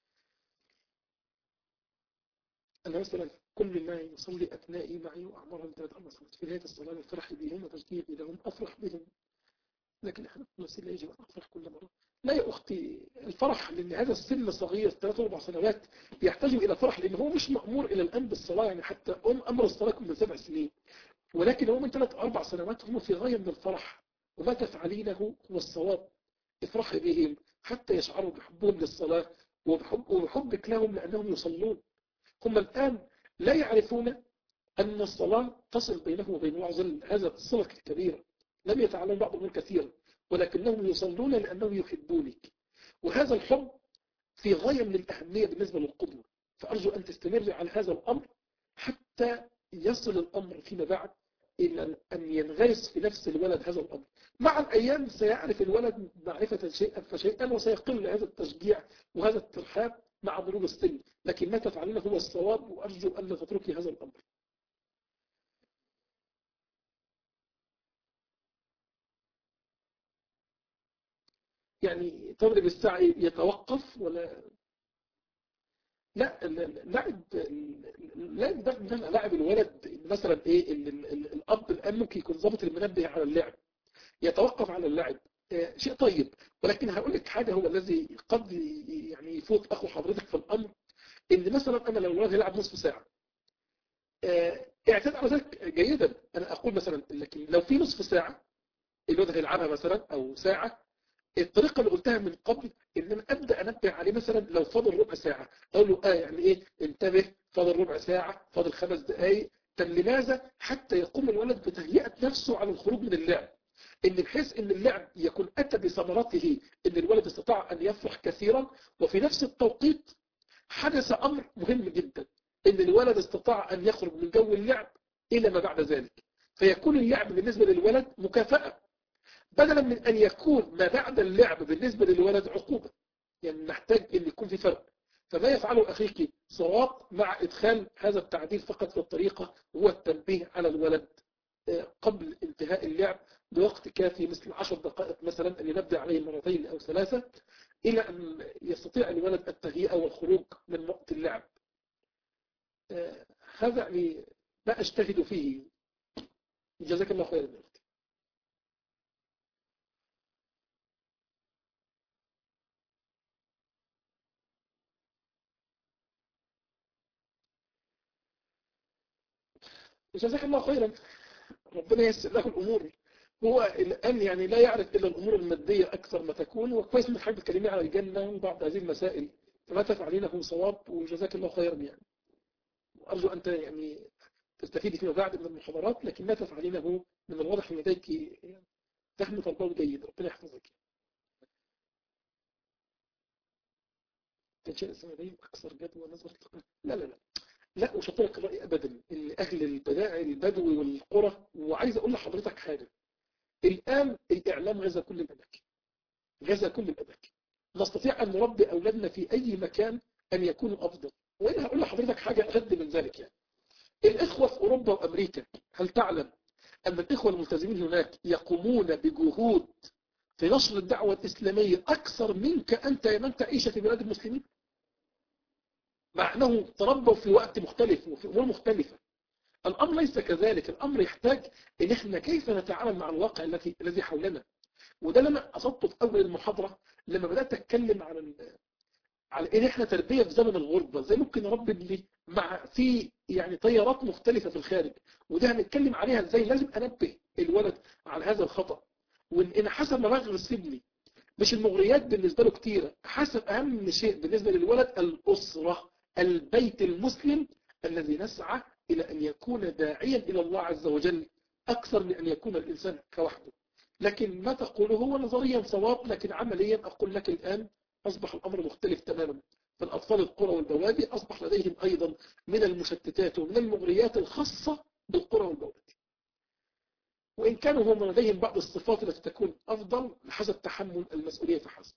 أنا مثلا كل ما يصلي أبنائي معي وأعمرهم ثلاث أربع سنوات في نهاية الصلاة الفرح بهم وتشجيعي لهم أفرح بهم، لكن إحنا نفس اللي يجب أن أفرح كل مرة. لا يا أختي، الفرح لأن هذا السن صغير ثلاث أربع سنوات يحتاج إلى فرح، لأن هو مش مأمور إلى الآن بالصلاة، يعني حتى أم أمر الصلاة من سبع سنين، ولكن هو من ثلاث أربع سنوات هم في غاية من الفرح، وما تفعلينه هو الصواب. افرحي بهم حتى يشعروا بحبهم للصلاة وبحب وبحبك لهم لأنهم يصلون. هم الآن لا يعرفون أن الصلاة تصل بينهم وبين الله عز وجل، هذا الصلة الكبيرة لم يتعلم بعضهم كثيرا، ولكنهم يصلون لأنهم يحبونك، وهذا الحب في غاية من الأهمية بالنسبة للقدوة. فأرجو أن تستمر على هذا الأمر حتى يصل الأمر فيما بعد إلى أن ينغرس في نفس الولد هذا الأمر. مع الأيام سيعرف الولد معرفة شيئا فشيئا، وسيقل هذا التشجيع وهذا الترحاب مع مرور السن، لكن ما تفعلونه هو الصواب، وأرجو أن لا تتركي هذا الأمر. يعني تضرب السعي يتوقف ولا لا؟ اللاعب اللاعب ده ان انا لاعب الولد مثلا ايه، ال- ال- الاب الان ممكن يكون ضابط المنبه على اللعب، يتوقف على اللعب، آه، شيء طيب. ولكن هقول لك حاجه، هو الذي قد يعني يفوت اخو حضرتك في الامر، ان مثلا انا لو الولد هيلعب نصف ساعه، آه، اعتاد على ذلك جيدا. انا اقول مثلا، لكن لو في نصف ساعه الولد هيلعبها مثلا او ساعه، الطريقة اللي قلتها من قبل ان انا ابدا انبه عليه مثلا لو فاضل ربع ساعة، اقول له اه يعني ايه، انتبه فاضل ربع ساعة، فاضل خمس دقائق. طب لماذا؟ حتى يقوم الولد بتهيئة نفسه على الخروج من اللعب، ان بحيث ان اللعب يكون اتى بثمرته، ان الولد استطاع ان يفرح كثيرا، وفي نفس التوقيت حدث امر مهم جدا، ان الولد استطاع ان يخرج من جو اللعب الى ما بعد ذلك، فيكون اللعب بالنسبة للولد مكافأة، بدلا من أن يكون ما بعد اللعب بالنسبة للولد عقوبة. يعني نحتاج أن يكون في فرق. فما يفعله أخيك صواب، مع إدخال هذا التعديل فقط في الطريقة، هو التنبيه على الولد قبل انتهاء اللعب بوقت كافي، مثل عشر دقائق مثلا، أن ينبه عليه مرتين أو ثلاثة، إلى أن يستطيع الولد التهيئة والخروج من وقت اللعب. هذا يعني ما أجتهد فيه. جزاك الله خيرا. جزاك الله خيرا، ربنا ييسر له الأمور. هو الآن يعني لا يعرف إلا الأمور المادية أكثر ما تكون، وكويس إنك حابب تكلمي على الجنة وبعض هذه المسائل، فما تفعلينه صواب، وجزاك الله خيرا يعني. وأرجو أن يعني تستفيدي فيما بعد من المحاضرات، لكن ما تفعلينه من الواضح أن لديك فهم تربوي جيد، ربنا يحفظك. تنشئ السنتين أكثر جدوى نظرة. لا لا لا لا أشطرك الرأي أبدا، أهل البدائع البدوي والقرى. وعايز أقول لحضرتك حاجة، الآن الإعلام غزا كل الأماكن، غزا كل الأماكن. نستطيع أن نربي أولادنا في أي مكان أن يكونوا أفضل. وأنا هقول لحضرتك حاجة أغد من ذلك. يعني الإخوة في أوروبا وأمريكا، هل تعلم أن الإخوة الملتزمين هناك يقومون بجهود في نشر الدعوة الإسلامية أكثر منك أنت يا من تعيش في بلاد المسلمين، مع أنهم تربوا في وقت مختلف وفي أمور مختلفة؟ الأمر ليس كذلك، الأمر يحتاج إن إحنا كيف نتعامل مع الواقع الذي الذي حولنا. وده اللي انا قصدته في اول المحاضره، لما بدات اتكلم على ال... على ان احنا تربيه في زمن الغربه، زي ممكن نربي ابني مع في يعني تيارات مختلفه في الخارج، وده هنتكلم عليها ازاي. لازم انبه الولد على هذا الخطا، وان إن حسب ما بغرس ابني، مش المغريات بالنسبه له كتيره، حسب اهم شيء بالنسبه للولد الاسره، البيت المسلم الذي نسعى الى ان يكون داعيا الى الله عز وجل اكثر من ان يكون الانسان كوحده. لكن ما تقوله هو نظريا صواب، لكن عمليا أقول لك الآن أصبح الأمر مختلف تماما. فالأطفال القرى والبوادي أصبح لديهم أيضا من المشتتات ومن المغريات الخاصة بالقرى والبوادي، وإن كانوا هم لديهم بعض الصفات التي تكون أفضل حسب تحمل المسؤولية فحسب.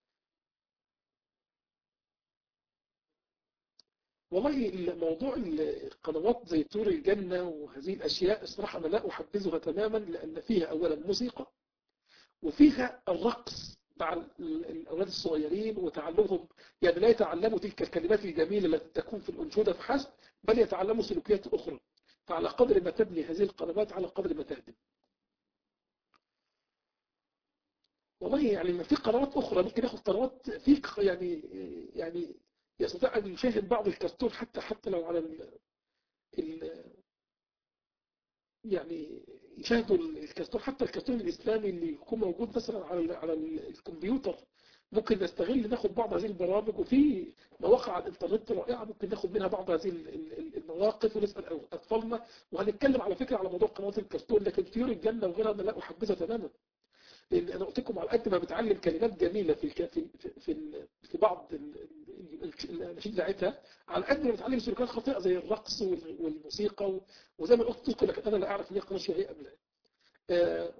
والله موضوع القنوات زي طور الجنة وهذه الأشياء، الصراحة أنا لا أحبذها تماما، لأن فيها أولا موسيقى، وفيها الرقص مع الأولاد الصغيرين وتعلمهم. يعني لا يتعلموا تلك الكلمات الجميلة التي تكون في الأنشودة فحسب، بل يتعلموا سلوكيات أخرى. فعلى قدر ما تبني هذه القنوات على قدر ما تهدم. والله يعني ما في قنوات أخرى ممكن ياخد قنوات في يعني يعني يستطيع أن يشاهد بعض الكرتون، حتى حتى لو على ال ال يعني يشاهدوا الكرتون، حتى الكرتون الإسلامي اللي يكون موجود مثلا على على الكمبيوتر. ممكن نستغل ناخد بعض هذه البرامج، وفي مواقع على الانترنت رائعة ممكن ناخد منها بعض هذه المواقف ونسأل أطفالنا. وهنتكلم على فكرة على موضوع قنوات الكرتون، لكن طيور الجنة وغيرها أنا لا أحبذها تماما، لأن أنا قلت لكم على قد ما بتعلم كلمات جميلة في في في, في بعض النشيد بتاعتها، على قد ما بتعلم سلوكيات خاطئه زي الرقص والموسيقى، وزي ما الاخت تذكر، لكن انا لا اعرف ان هي قناه شيعيه قبل. آه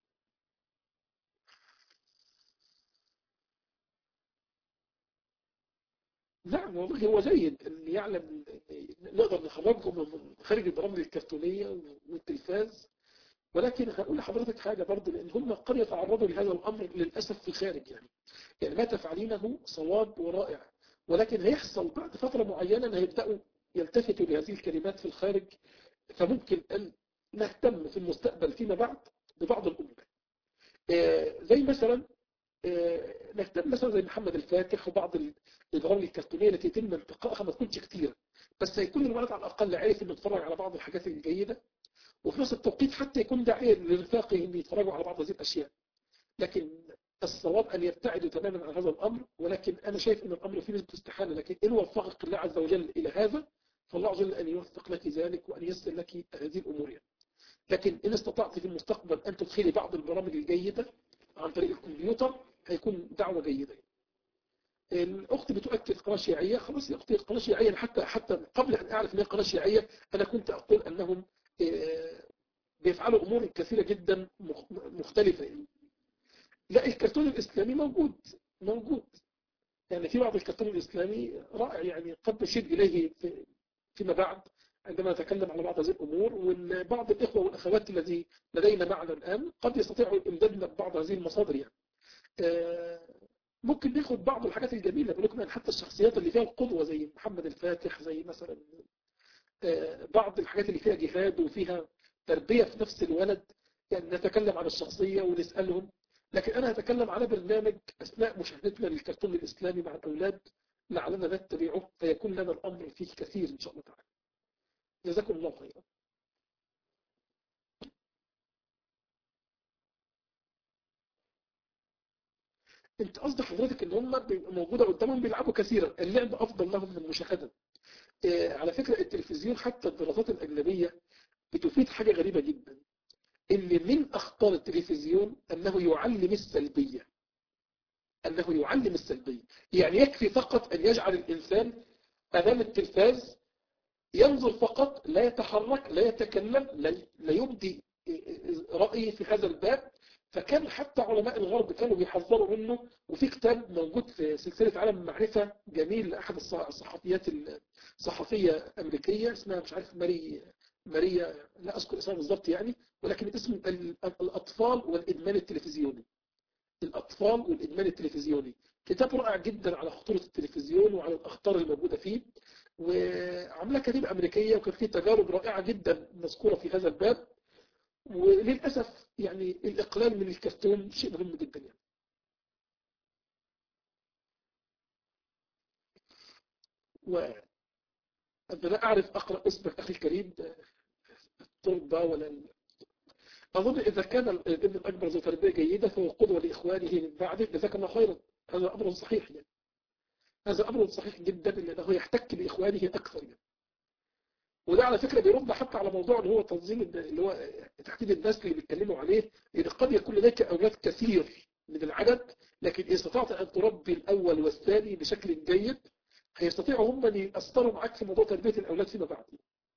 نعم والله هو جيد ان يعلم، نقدر نخرجهم من خارج البرامج الكرتونيه والتلفاز. ولكن هقول لحضرتك حاجه برضه، لان هم قد يتعرضوا لهذا الامر للاسف في الخارج يعني. يعني ما تفعلينه صواب ورائع، ولكن هيحصل بعد فتره معينه ان هيبداوا يلتفتوا لهذه الكلمات في الخارج. فممكن ان نهتم في المستقبل فيما بعد ببعض الامور، آه زي مثلا آه نهتم مثلا زي محمد الفاتح وبعض البرامج الكرتونيه التي يتم انتقائها، ما تكونش كتيره، بس هيكون الولد على الاقل عارف انه يتفرج على بعض الحاجات الجيده، وفي نفس التوقيت حتى يكون داعية لرفاقه ان يتفرجوا على بعض هذه الاشياء. لكن الصواب ان يبتعدوا تماما عن هذا الامر، ولكن انا شايف ان الامر فيه نسبة استحالة، لكن ان وفقك الله عز وجل الى هذا فالله عز وجل ان يوفق لك ذلك وان ييسر لك هذه الامور يعني. لكن ان استطعت في المستقبل ان تدخلي بعض البرامج الجيدة عن طريق الكمبيوتر هيكون دعوة جيدة. الاخت بتؤكد قناه شيعيه، خلاص يا اختي قناه شيعيه، حتى حتى قبل ان اعرف ان هي قناه شيعيه انا كنت اقول انهم بيفعلوا امور كثيره جدا مختلفه يعني. لا الكرتون الاسلامي موجود موجود يعني، في بعض الكرتون الاسلامي رائع يعني، قد نشير اليه في فيما بعد عندما نتكلم على بعض هذه الامور. وبعض الاخوه والاخوات الذي لدينا معنا الان قد يستطيعوا امدادنا ببعض هذه المصادر يعني. ممكن ناخد بعض الحاجات الجميله، بنكمل حتى الشخصيات اللي فيها القدوه زي محمد الفاتح، زي مثلا بعض الحاجات اللي فيها جهاد وفيها تربية في نفس الولد يعني، نتكلم عن الشخصية ونسألهم. لكن أنا هتكلم على برنامج أثناء مشاهدتنا للكرتون الإسلامي مع الأولاد لعلنا نتبعه فيكون لنا الأمر فيه كثير إن شاء الله تعالى. جزاكم الله خيرا. انت قصد حضرتك ان هم بيبقوا موجودة قدامهم بيلعبوا كثيرا، اللعب افضل لهم من المشاهدة. اه على فكرة التلفزيون حتى الدراسات الأجنبية بتفيد حاجة غريبة جدا، ان من اخطار التلفزيون انه يعلم السلبية، أنه يعلم السلبية. يعني يكفي فقط أن يجعل الإنسان أمام التلفاز ينظر فقط، لا يتحرك لا يتكلم لا يبدي رأيه في هذا الباب. فكان حتى علماء الغرب كانوا بيحذروا منه. وفي كتاب موجود في سلسلة عالم المعرفة جميل لأحد الصحفيات الصحفية أمريكية اسمها مش عارف ماري ماريا، لا أذكر اسمها بالضبط يعني، ولكن اسم الأطفال والإدمان التلفزيوني. الأطفال والإدمان التلفزيوني كتاب رائع جدا على خطورة التلفزيون وعلى الأخطار الموجودة فيه، وعملها كتيبة أمريكية، وكان فيه تجارب رائعة جدا مذكورة في هذا الباب. وللأسف يعني الإقلال من الكرتون شيء مهم جدا يعني. وأنا لا أعرف أقرأ اسمك أخي الكريم التربة ولا، أظن إذا كان الابن الأكبر ذو تربية جيدة فهو قدوة لإخوانه من بعده، جزاك الله خيرا. هذا أمر صحيح يعني، هذا أمر صحيح جدا لأنه يحتك بإخوانه أكثر يعني. وده على فكرة بيرد حتى على موضوع اللي هو تنظيم اللي هو تحديد الناس اللي بيتكلموا عليه، لأن قد يكون لديك أولاد كثير من العدد، لكن إذا استطعت أن تربي الأول والثاني بشكل جيد هيستطيعوا هم أن يأثروا معك في موضوع تربية الأولاد فيما بعد.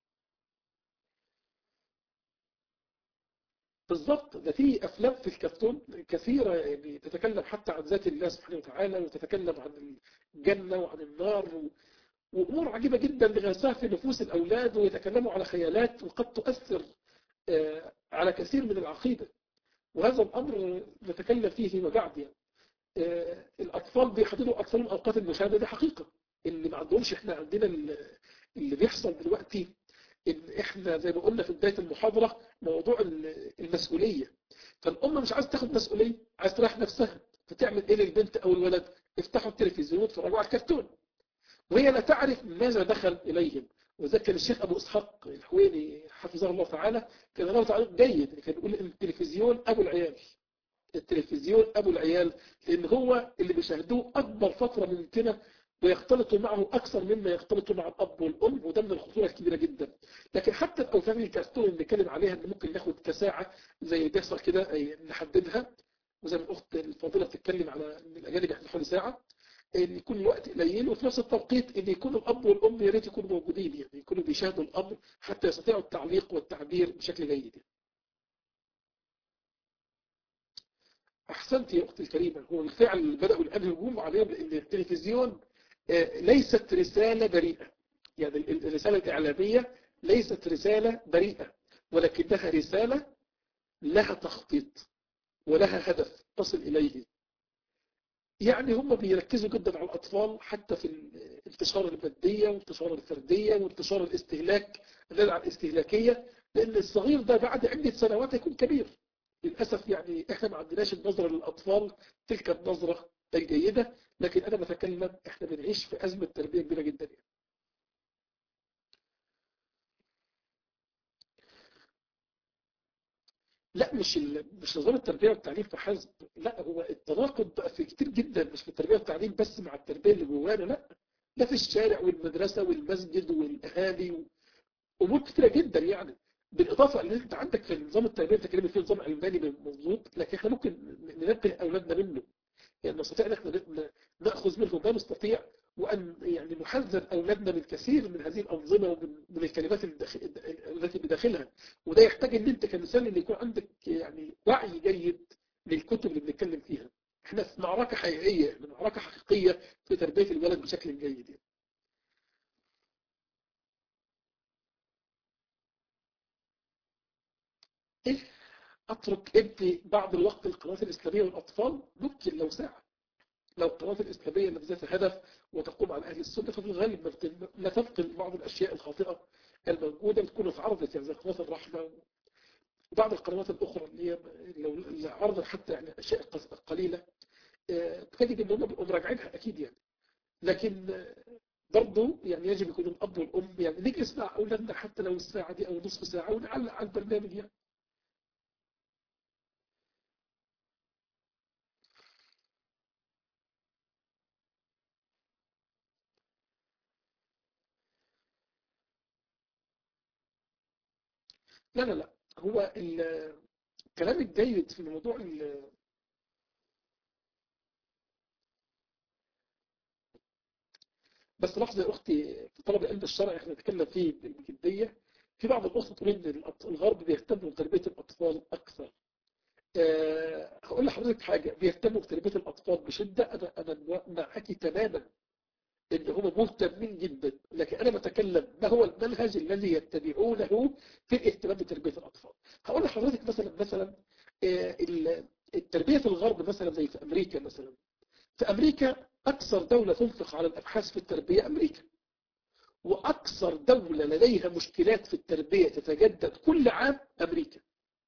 بالضبط، ده في أفلام في الكرتون كثيرة يعني تتكلم حتى عن ذات الله سبحانه وتعالى، وتتكلم عن الجنة وعن النار، وأمور عجيبة جدا لغرسها في نفوس الأولاد، ويتكلموا على خيالات وقد تؤثر على كثير من العقيدة. وهذا الأمر نتكلم فيه فيما بعد يعني. الأطفال بيحددوا أطفالهم أوقات المشاهدة، دي حقيقة اللي ما عندهمش. إحنا عندنا اللي بيحصل دلوقتي إن إحنا زي ما قلنا في بداية المحاضرة موضوع المسؤولية. فالأم مش عايز تاخد مسؤولية، عايز تريح نفسها، فتعمل إيه للبنت أو الولد؟ افتحوا التلفزيون واتفرجوا على الكرتون، وهي لا تعرف ماذا دخل إليهم. وذكر الشيخ أبو إسحاق الحويني حفظه الله تعالى كان له تعليق جيد، كان يقول إن التلفزيون أبو العيال، التلفزيون أبو العيال، لأن هو اللي بيشاهدوه أكبر فترة ممكنة ويختلطوا معه أكثر مما يختلطوا مع الأب والأم، وده من الخطورة الكبيرة جدا. لكن حتى الأوزان الكرتون اللي نتكلم عليها إن ممكن ناخد كساعة زي بيحصل كده نحددها، وزي ما الأخت الفاضلة بتتكلم على إن الأجانب يحتاجوا حوالي ساعة. ان يكون الوقت قليل، وفي نفس التوقيت ان يكون الاب والام يا ريت يكونوا موجودين، يعني يكونوا بيشاهدوا الامر حتى يستطيعوا التعليق والتعبير بشكل جيد. احسنت يا اختي الكريمه. هو بالفعل بداوا الان هجوم عليهم، لان التلفزيون ليست رساله بريئه، يعني الرساله الاعلاميه ليست رساله بريئه، ولكنها رساله لها تخطيط ولها هدف تصل اليه. يعني هم بيركزوا جدا على الأطفال حتى في انتشار المادية وانتشار الفردية وانتشار الاستهلاك، النزعة الاستهلاكية، لأن الصغير ده بعد عدة سنوات يكون كبير. للأسف يعني احنا ما عندناش النظرة للأطفال تلك النظرة الجيدة، لكن أنا بتكلم احنا بنعيش في أزمة تربية كبيرة جدا يعني. لا، مش ال... مش نظام التربية والتعليم فحسب، لا، هو التناقض بقى في كتير جدا، مش في التربية والتعليم بس مع التربية اللي جوانا، لا، ده في الشارع والمدرسة والمسجد والأهالي، أمور كتيرة جدا يعني. بالإضافة أن أنت عندك في نظام التربية أنت كلمة فيه نظام علماني مظبوط، لكن احنا ممكن ننبه أولادنا منه، يعني نستطيع أن احنا نأخذ منه ما نستطيع، وأن يعني نحذر أولادنا من كثير من هذه الأنظمة ومن من الكلمات التي بداخلها. وده يحتاج أن أنت كإنسان أن يكون عندك يعني وعي جيد للكتب اللي بنتكلم فيها. احنا في معركة حقيقية، معركة حقيقية في تربية الولد بشكل جيد يعني. إيه؟ أترك ابني بعض الوقت القنوات الإسلامية والأطفال؟ ممكن لو ساعة. لو القنوات الإسلامية اللي ذات هدف وتقوم على أهل السنة، ففي الغالب لا تفقد بعض الأشياء الخاطئة الموجودة بتكون اتعرضت، يعني زي قنوات الرحمة وبعض القنوات الأخرى اللي هي لو اللي عرضت حتى يعني أشياء قليلة، تجد إن هم بيبقوا مراجعينها أكيد يعني. لكن برضه يعني يجب يكون الأب والأم يعني نجلس مع أولادنا حتى لو الساعة دي أو نصف ساعة ونعلق على البرنامج يعني. لا لا لا، هو الكلام الجيد في موضوع بس لحظة يا أختي، في طلب العلم الشرعي احنا نتكلم فيه بجدية. في بعض الأخوة تقول إن الغرب بيهتموا بتربية الأطفال أكثر. أه هقول لحضرتك حاجة، بيهتموا بتربية الأطفال بشدة، أنا أنا معاكي تماما إن هم مهتمين جدا، لكن أنا بتكلم ما هو المنهج الذي يتبعونه في الاهتمام بتربية الأطفال. هقول لحضرتك مثلا مثلا أه التربية في الغرب مثلا زي في أمريكا مثلا. في أمريكا أكثر دولة تنفق على الأبحاث في التربية أمريكا، وأكثر دولة لديها مشكلات في التربية تتجدد كل عام أمريكا.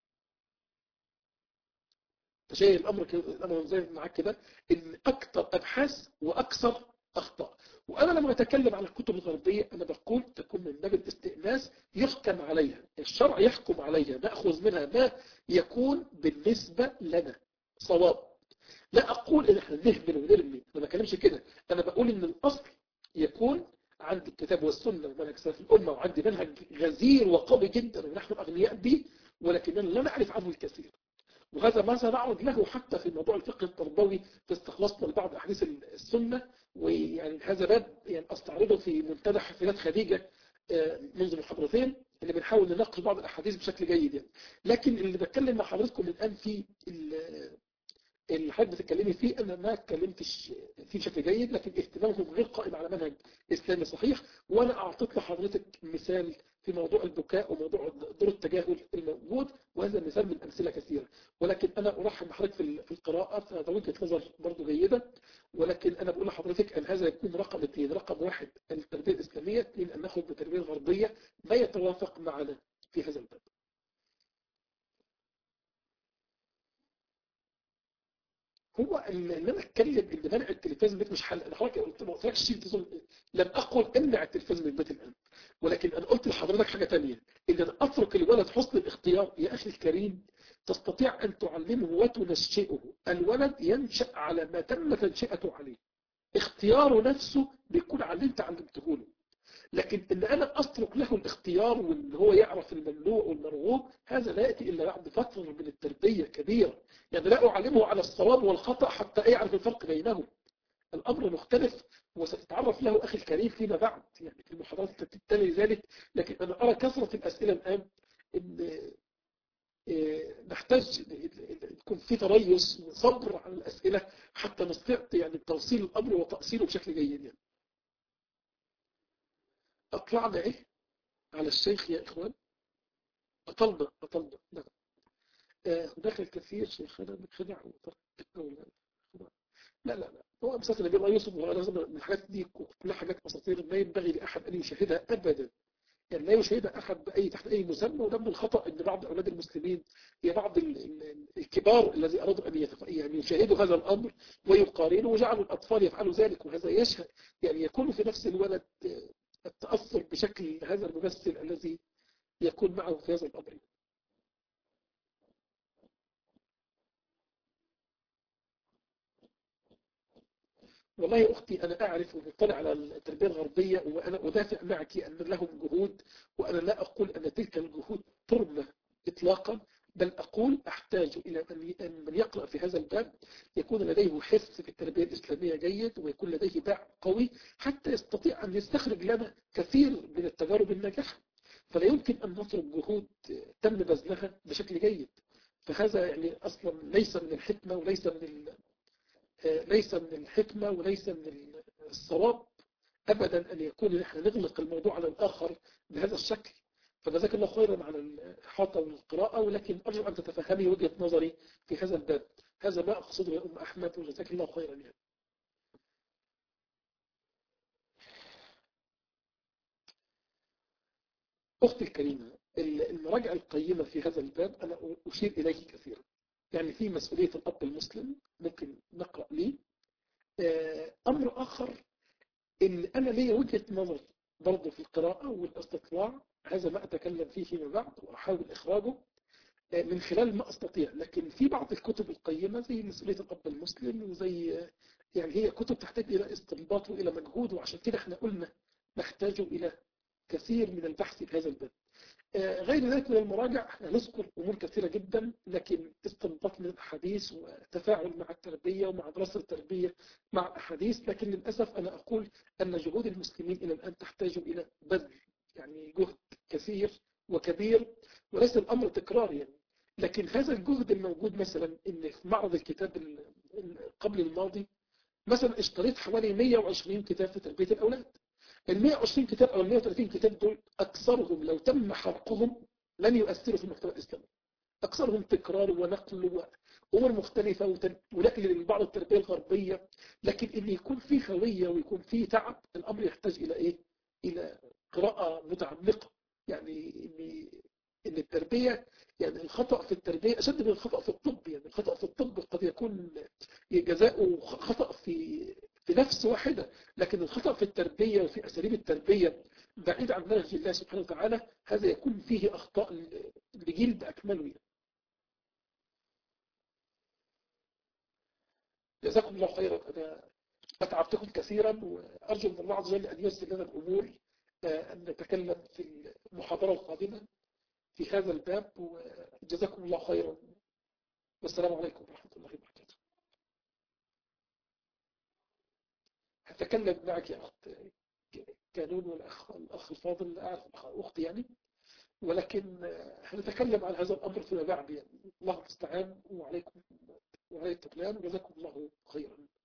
تشاهد الأمر الأمر زي معاك كده، إن أكثر أبحاث وأكثر أخطاء. وأنا لما أتكلم على الكتب الغربية أنا بقول تكون من باب الاستئناس، يحكم عليها الشرع، يحكم عليها، نأخذ منها ما يكون بالنسبة لنا صواب. لا أقول إن احنا نهمل ونرمي، ما بكلمش كده، أنا بقول إن الأصل يكون عندي الكتاب والسنة ومنهج سلف الأمة، وعندي منهج غزير وقوي جدا ونحن أغنياء به، ولكننا لا نعرف عنه الكثير. وهذا ما سنعرض له حتى في موضوع الفقه التربوي في استخلاصنا لبعض أحاديث السنة. ويعني هذا باب يعني أستعرضه في منتدى حفلات خديجة منذ محاضرتين، اللي بنحاول نناقش بعض الأحاديث بشكل جيد يعني. لكن اللي بتكلم مع حضرتكم الآن في اللي حضرتك بتتكلمي فيه أنا ما اتكلمتش فيه بشكل جيد، لكن اهتمامهم غير قائم على منهج إسلامي صحيح. وأنا أعطيت لحضرتك مثال في موضوع البكاء وموضوع دور التجاهل الموجود، وهذا مثال من أمثلة كثيرة. ولكن أنا أرحب بحضرتك في القراءة، فهذا وجهة نظر برضه جيدة. ولكن أنا بقول لحضرتك أن هذا يكون رقم اثنين. رقم واحد التربية الإسلامية، اثنين أن نأخذ بالتربية الغربية ما يتوافق معنا في هذا الباب. هو ان انا اتكلم ان منع التلفاز من البيت مش حل. انا حضرتك قلت ما قلتلكش لم اقل امنع التلفاز من البيت الان، ولكن انا قلت لحضرتك حاجه ثانيه، ان انا اترك الولد حسن الاختيار. يا اخي الكريم، تستطيع ان تعلمه وتنشئه. الولد ينشأ على ما تم تنشئته عليه، اختياره نفسه بيكون على اللي انت علمته له. لكن ان انا اترك له الاختيار وان هو يعرف الممنوع والمرغوب، هذا لا ياتي الا بعد فتره من التربيه كبيره. يعني لا اعلمه على الصواب والخطا حتى يعرف الفرق بينهم. الأمر مختلف، وستتعرف له أخي الكريم فيما بعد يعني في المحاضرات التي تلي ذلك. لكن أنا أرى كثرة الأسئلة الآن إن نحتاج يكون في تريث وصبر على الأسئلة حتى نستطيع يعني توصيل الأمر وتأصيله بشكل جيد يعني. أطلعنا إيه على الشيخ يا إخوان؟ أطلنا أطلنا نعم. هناك الكثير شيخنا من خدع وترك أولاد. لا لا لا هو أمسات النبي الله يوسف من الحاجات دي كلها حاجات أساطير لا ينبغي لأحد أن يشاهدها أبدا. يعني لا يشاهدها أحد بأي تحت أي مسمى. وده من الخطأ أن بعض أولاد المسلمين هي بعض الكبار الذي أرادوا أن يعني يشاهدوا هذا الأمر ويقارنوا وجعلوا الأطفال يفعلوا ذلك. وهذا يشهد يعني يكون في نفس الولد التأثر بشكل هذا الممثل الذي يكون معه في هذا الأمر. والله يا أختي أنا أعرف ومطلع على التربية الغربية وأنا أدافع معك أن لهم جهود، وأنا لا أقول أن تلك الجهود ترمى إطلاقا، بل أقول أحتاج إلى أن من يقرأ في هذا الباب يكون لديه حس في التربية الإسلامية جيد، ويكون لديه باع قوي حتى يستطيع أن يستخرج لنا كثير من التجارب الناجحة. فلا يمكن أن نترك جهود تم بذلها بشكل جيد. فهذا يعني أصلا ليس من الحكمة وليس من ليس من الحكمة وليس من الصواب أبدا أن يكون نحن نغلق الموضوع على الآخر بهذا الشكل. فجزاك الله خيرا على الإحاطة والقراءة، ولكن أرجو أن تتفهمي وجهة نظري في هذا الباب. هذا ما أقصده يا أم أحمد، وجزاك الله خيرا يعني. أختي الكريمة، المراجع القيمة في هذا الباب أنا أشير إليه كثيرا. يعني في مسؤولية الأب المسلم ممكن نقرأ لي. أمر آخر إن أنا لي وجهة نظر برضه في القراءة والاستطلاع، هذا ما أتكلم فيه فيما بعد وأحاول إخراجه من خلال ما أستطيع. لكن في بعض الكتب القيمة زي مسؤولية الأب المسلم وزي يعني هي كتب تحتاج إلى استنباط وإلى مجهود، وعشان كده احنا قلنا نحتاج إلى كثير من البحث في هذا الباب. غير ذلك من المراجع نذكر أمور كثيرة جدا، لكن استنباط من الأحاديث وتفاعل مع التربية ومع دراسة التربية مع الأحاديث. لكن للأسف أنا أقول أن جهود المسلمين إلى الآن تحتاج إلى بذل يعني جهد كثير وكبير، وليس الأمر تكرار يعني. لكن هذا الجهد الموجود مثلا إن في معرض الكتاب قبل الماضي مثلا اشتريت حوالي مئة وعشرين كتاب في تربية الأولاد. ال مئة وعشرين كتاب أو ال مئة وثلاثين كتاب دول أكثرهم لو تم حرقهم لن يؤثروا في المجتمع الإسلامي. أكثرهم تكرار ونقل وأمور مختلفة ونقل لبعض التربية الغربية. لكن إن يكون في هوية ويكون في تعب، الأمر يحتاج إلى إيه؟ إلى قراءة متعمقة. يعني إن إن التربية يعني الخطأ في التربية أشد من الخطأ في الطب. يعني الخطأ في الطب قد يكون جزاؤه خطأ في في نفس واحدة، لكن الخطأ في التربية وفي أساليب التربية بعيد عن منهج الله سبحانه وتعالى هذا يكون فيه أخطاء لجيل بأكمله يعني. جزاكم الله خيرا. أنا أتعبتكم كثيرا، وأرجو من الله عز وجل أن ييسر لنا الأمور أن نتكلم في المحاضرة القادمة في هذا الباب. وجزاكم الله خيرا، والسلام عليكم ورحمة الله وبركاته. هتكلم معك يا أخت كانون والأخ الأخ الفاضل، أعرف أختي يعني، ولكن هنتكلم عن هذا الأمر فيما بعد يعني. الله المستعان، وعليكم وعليكم التقلان، وجزاكم الله خيرا.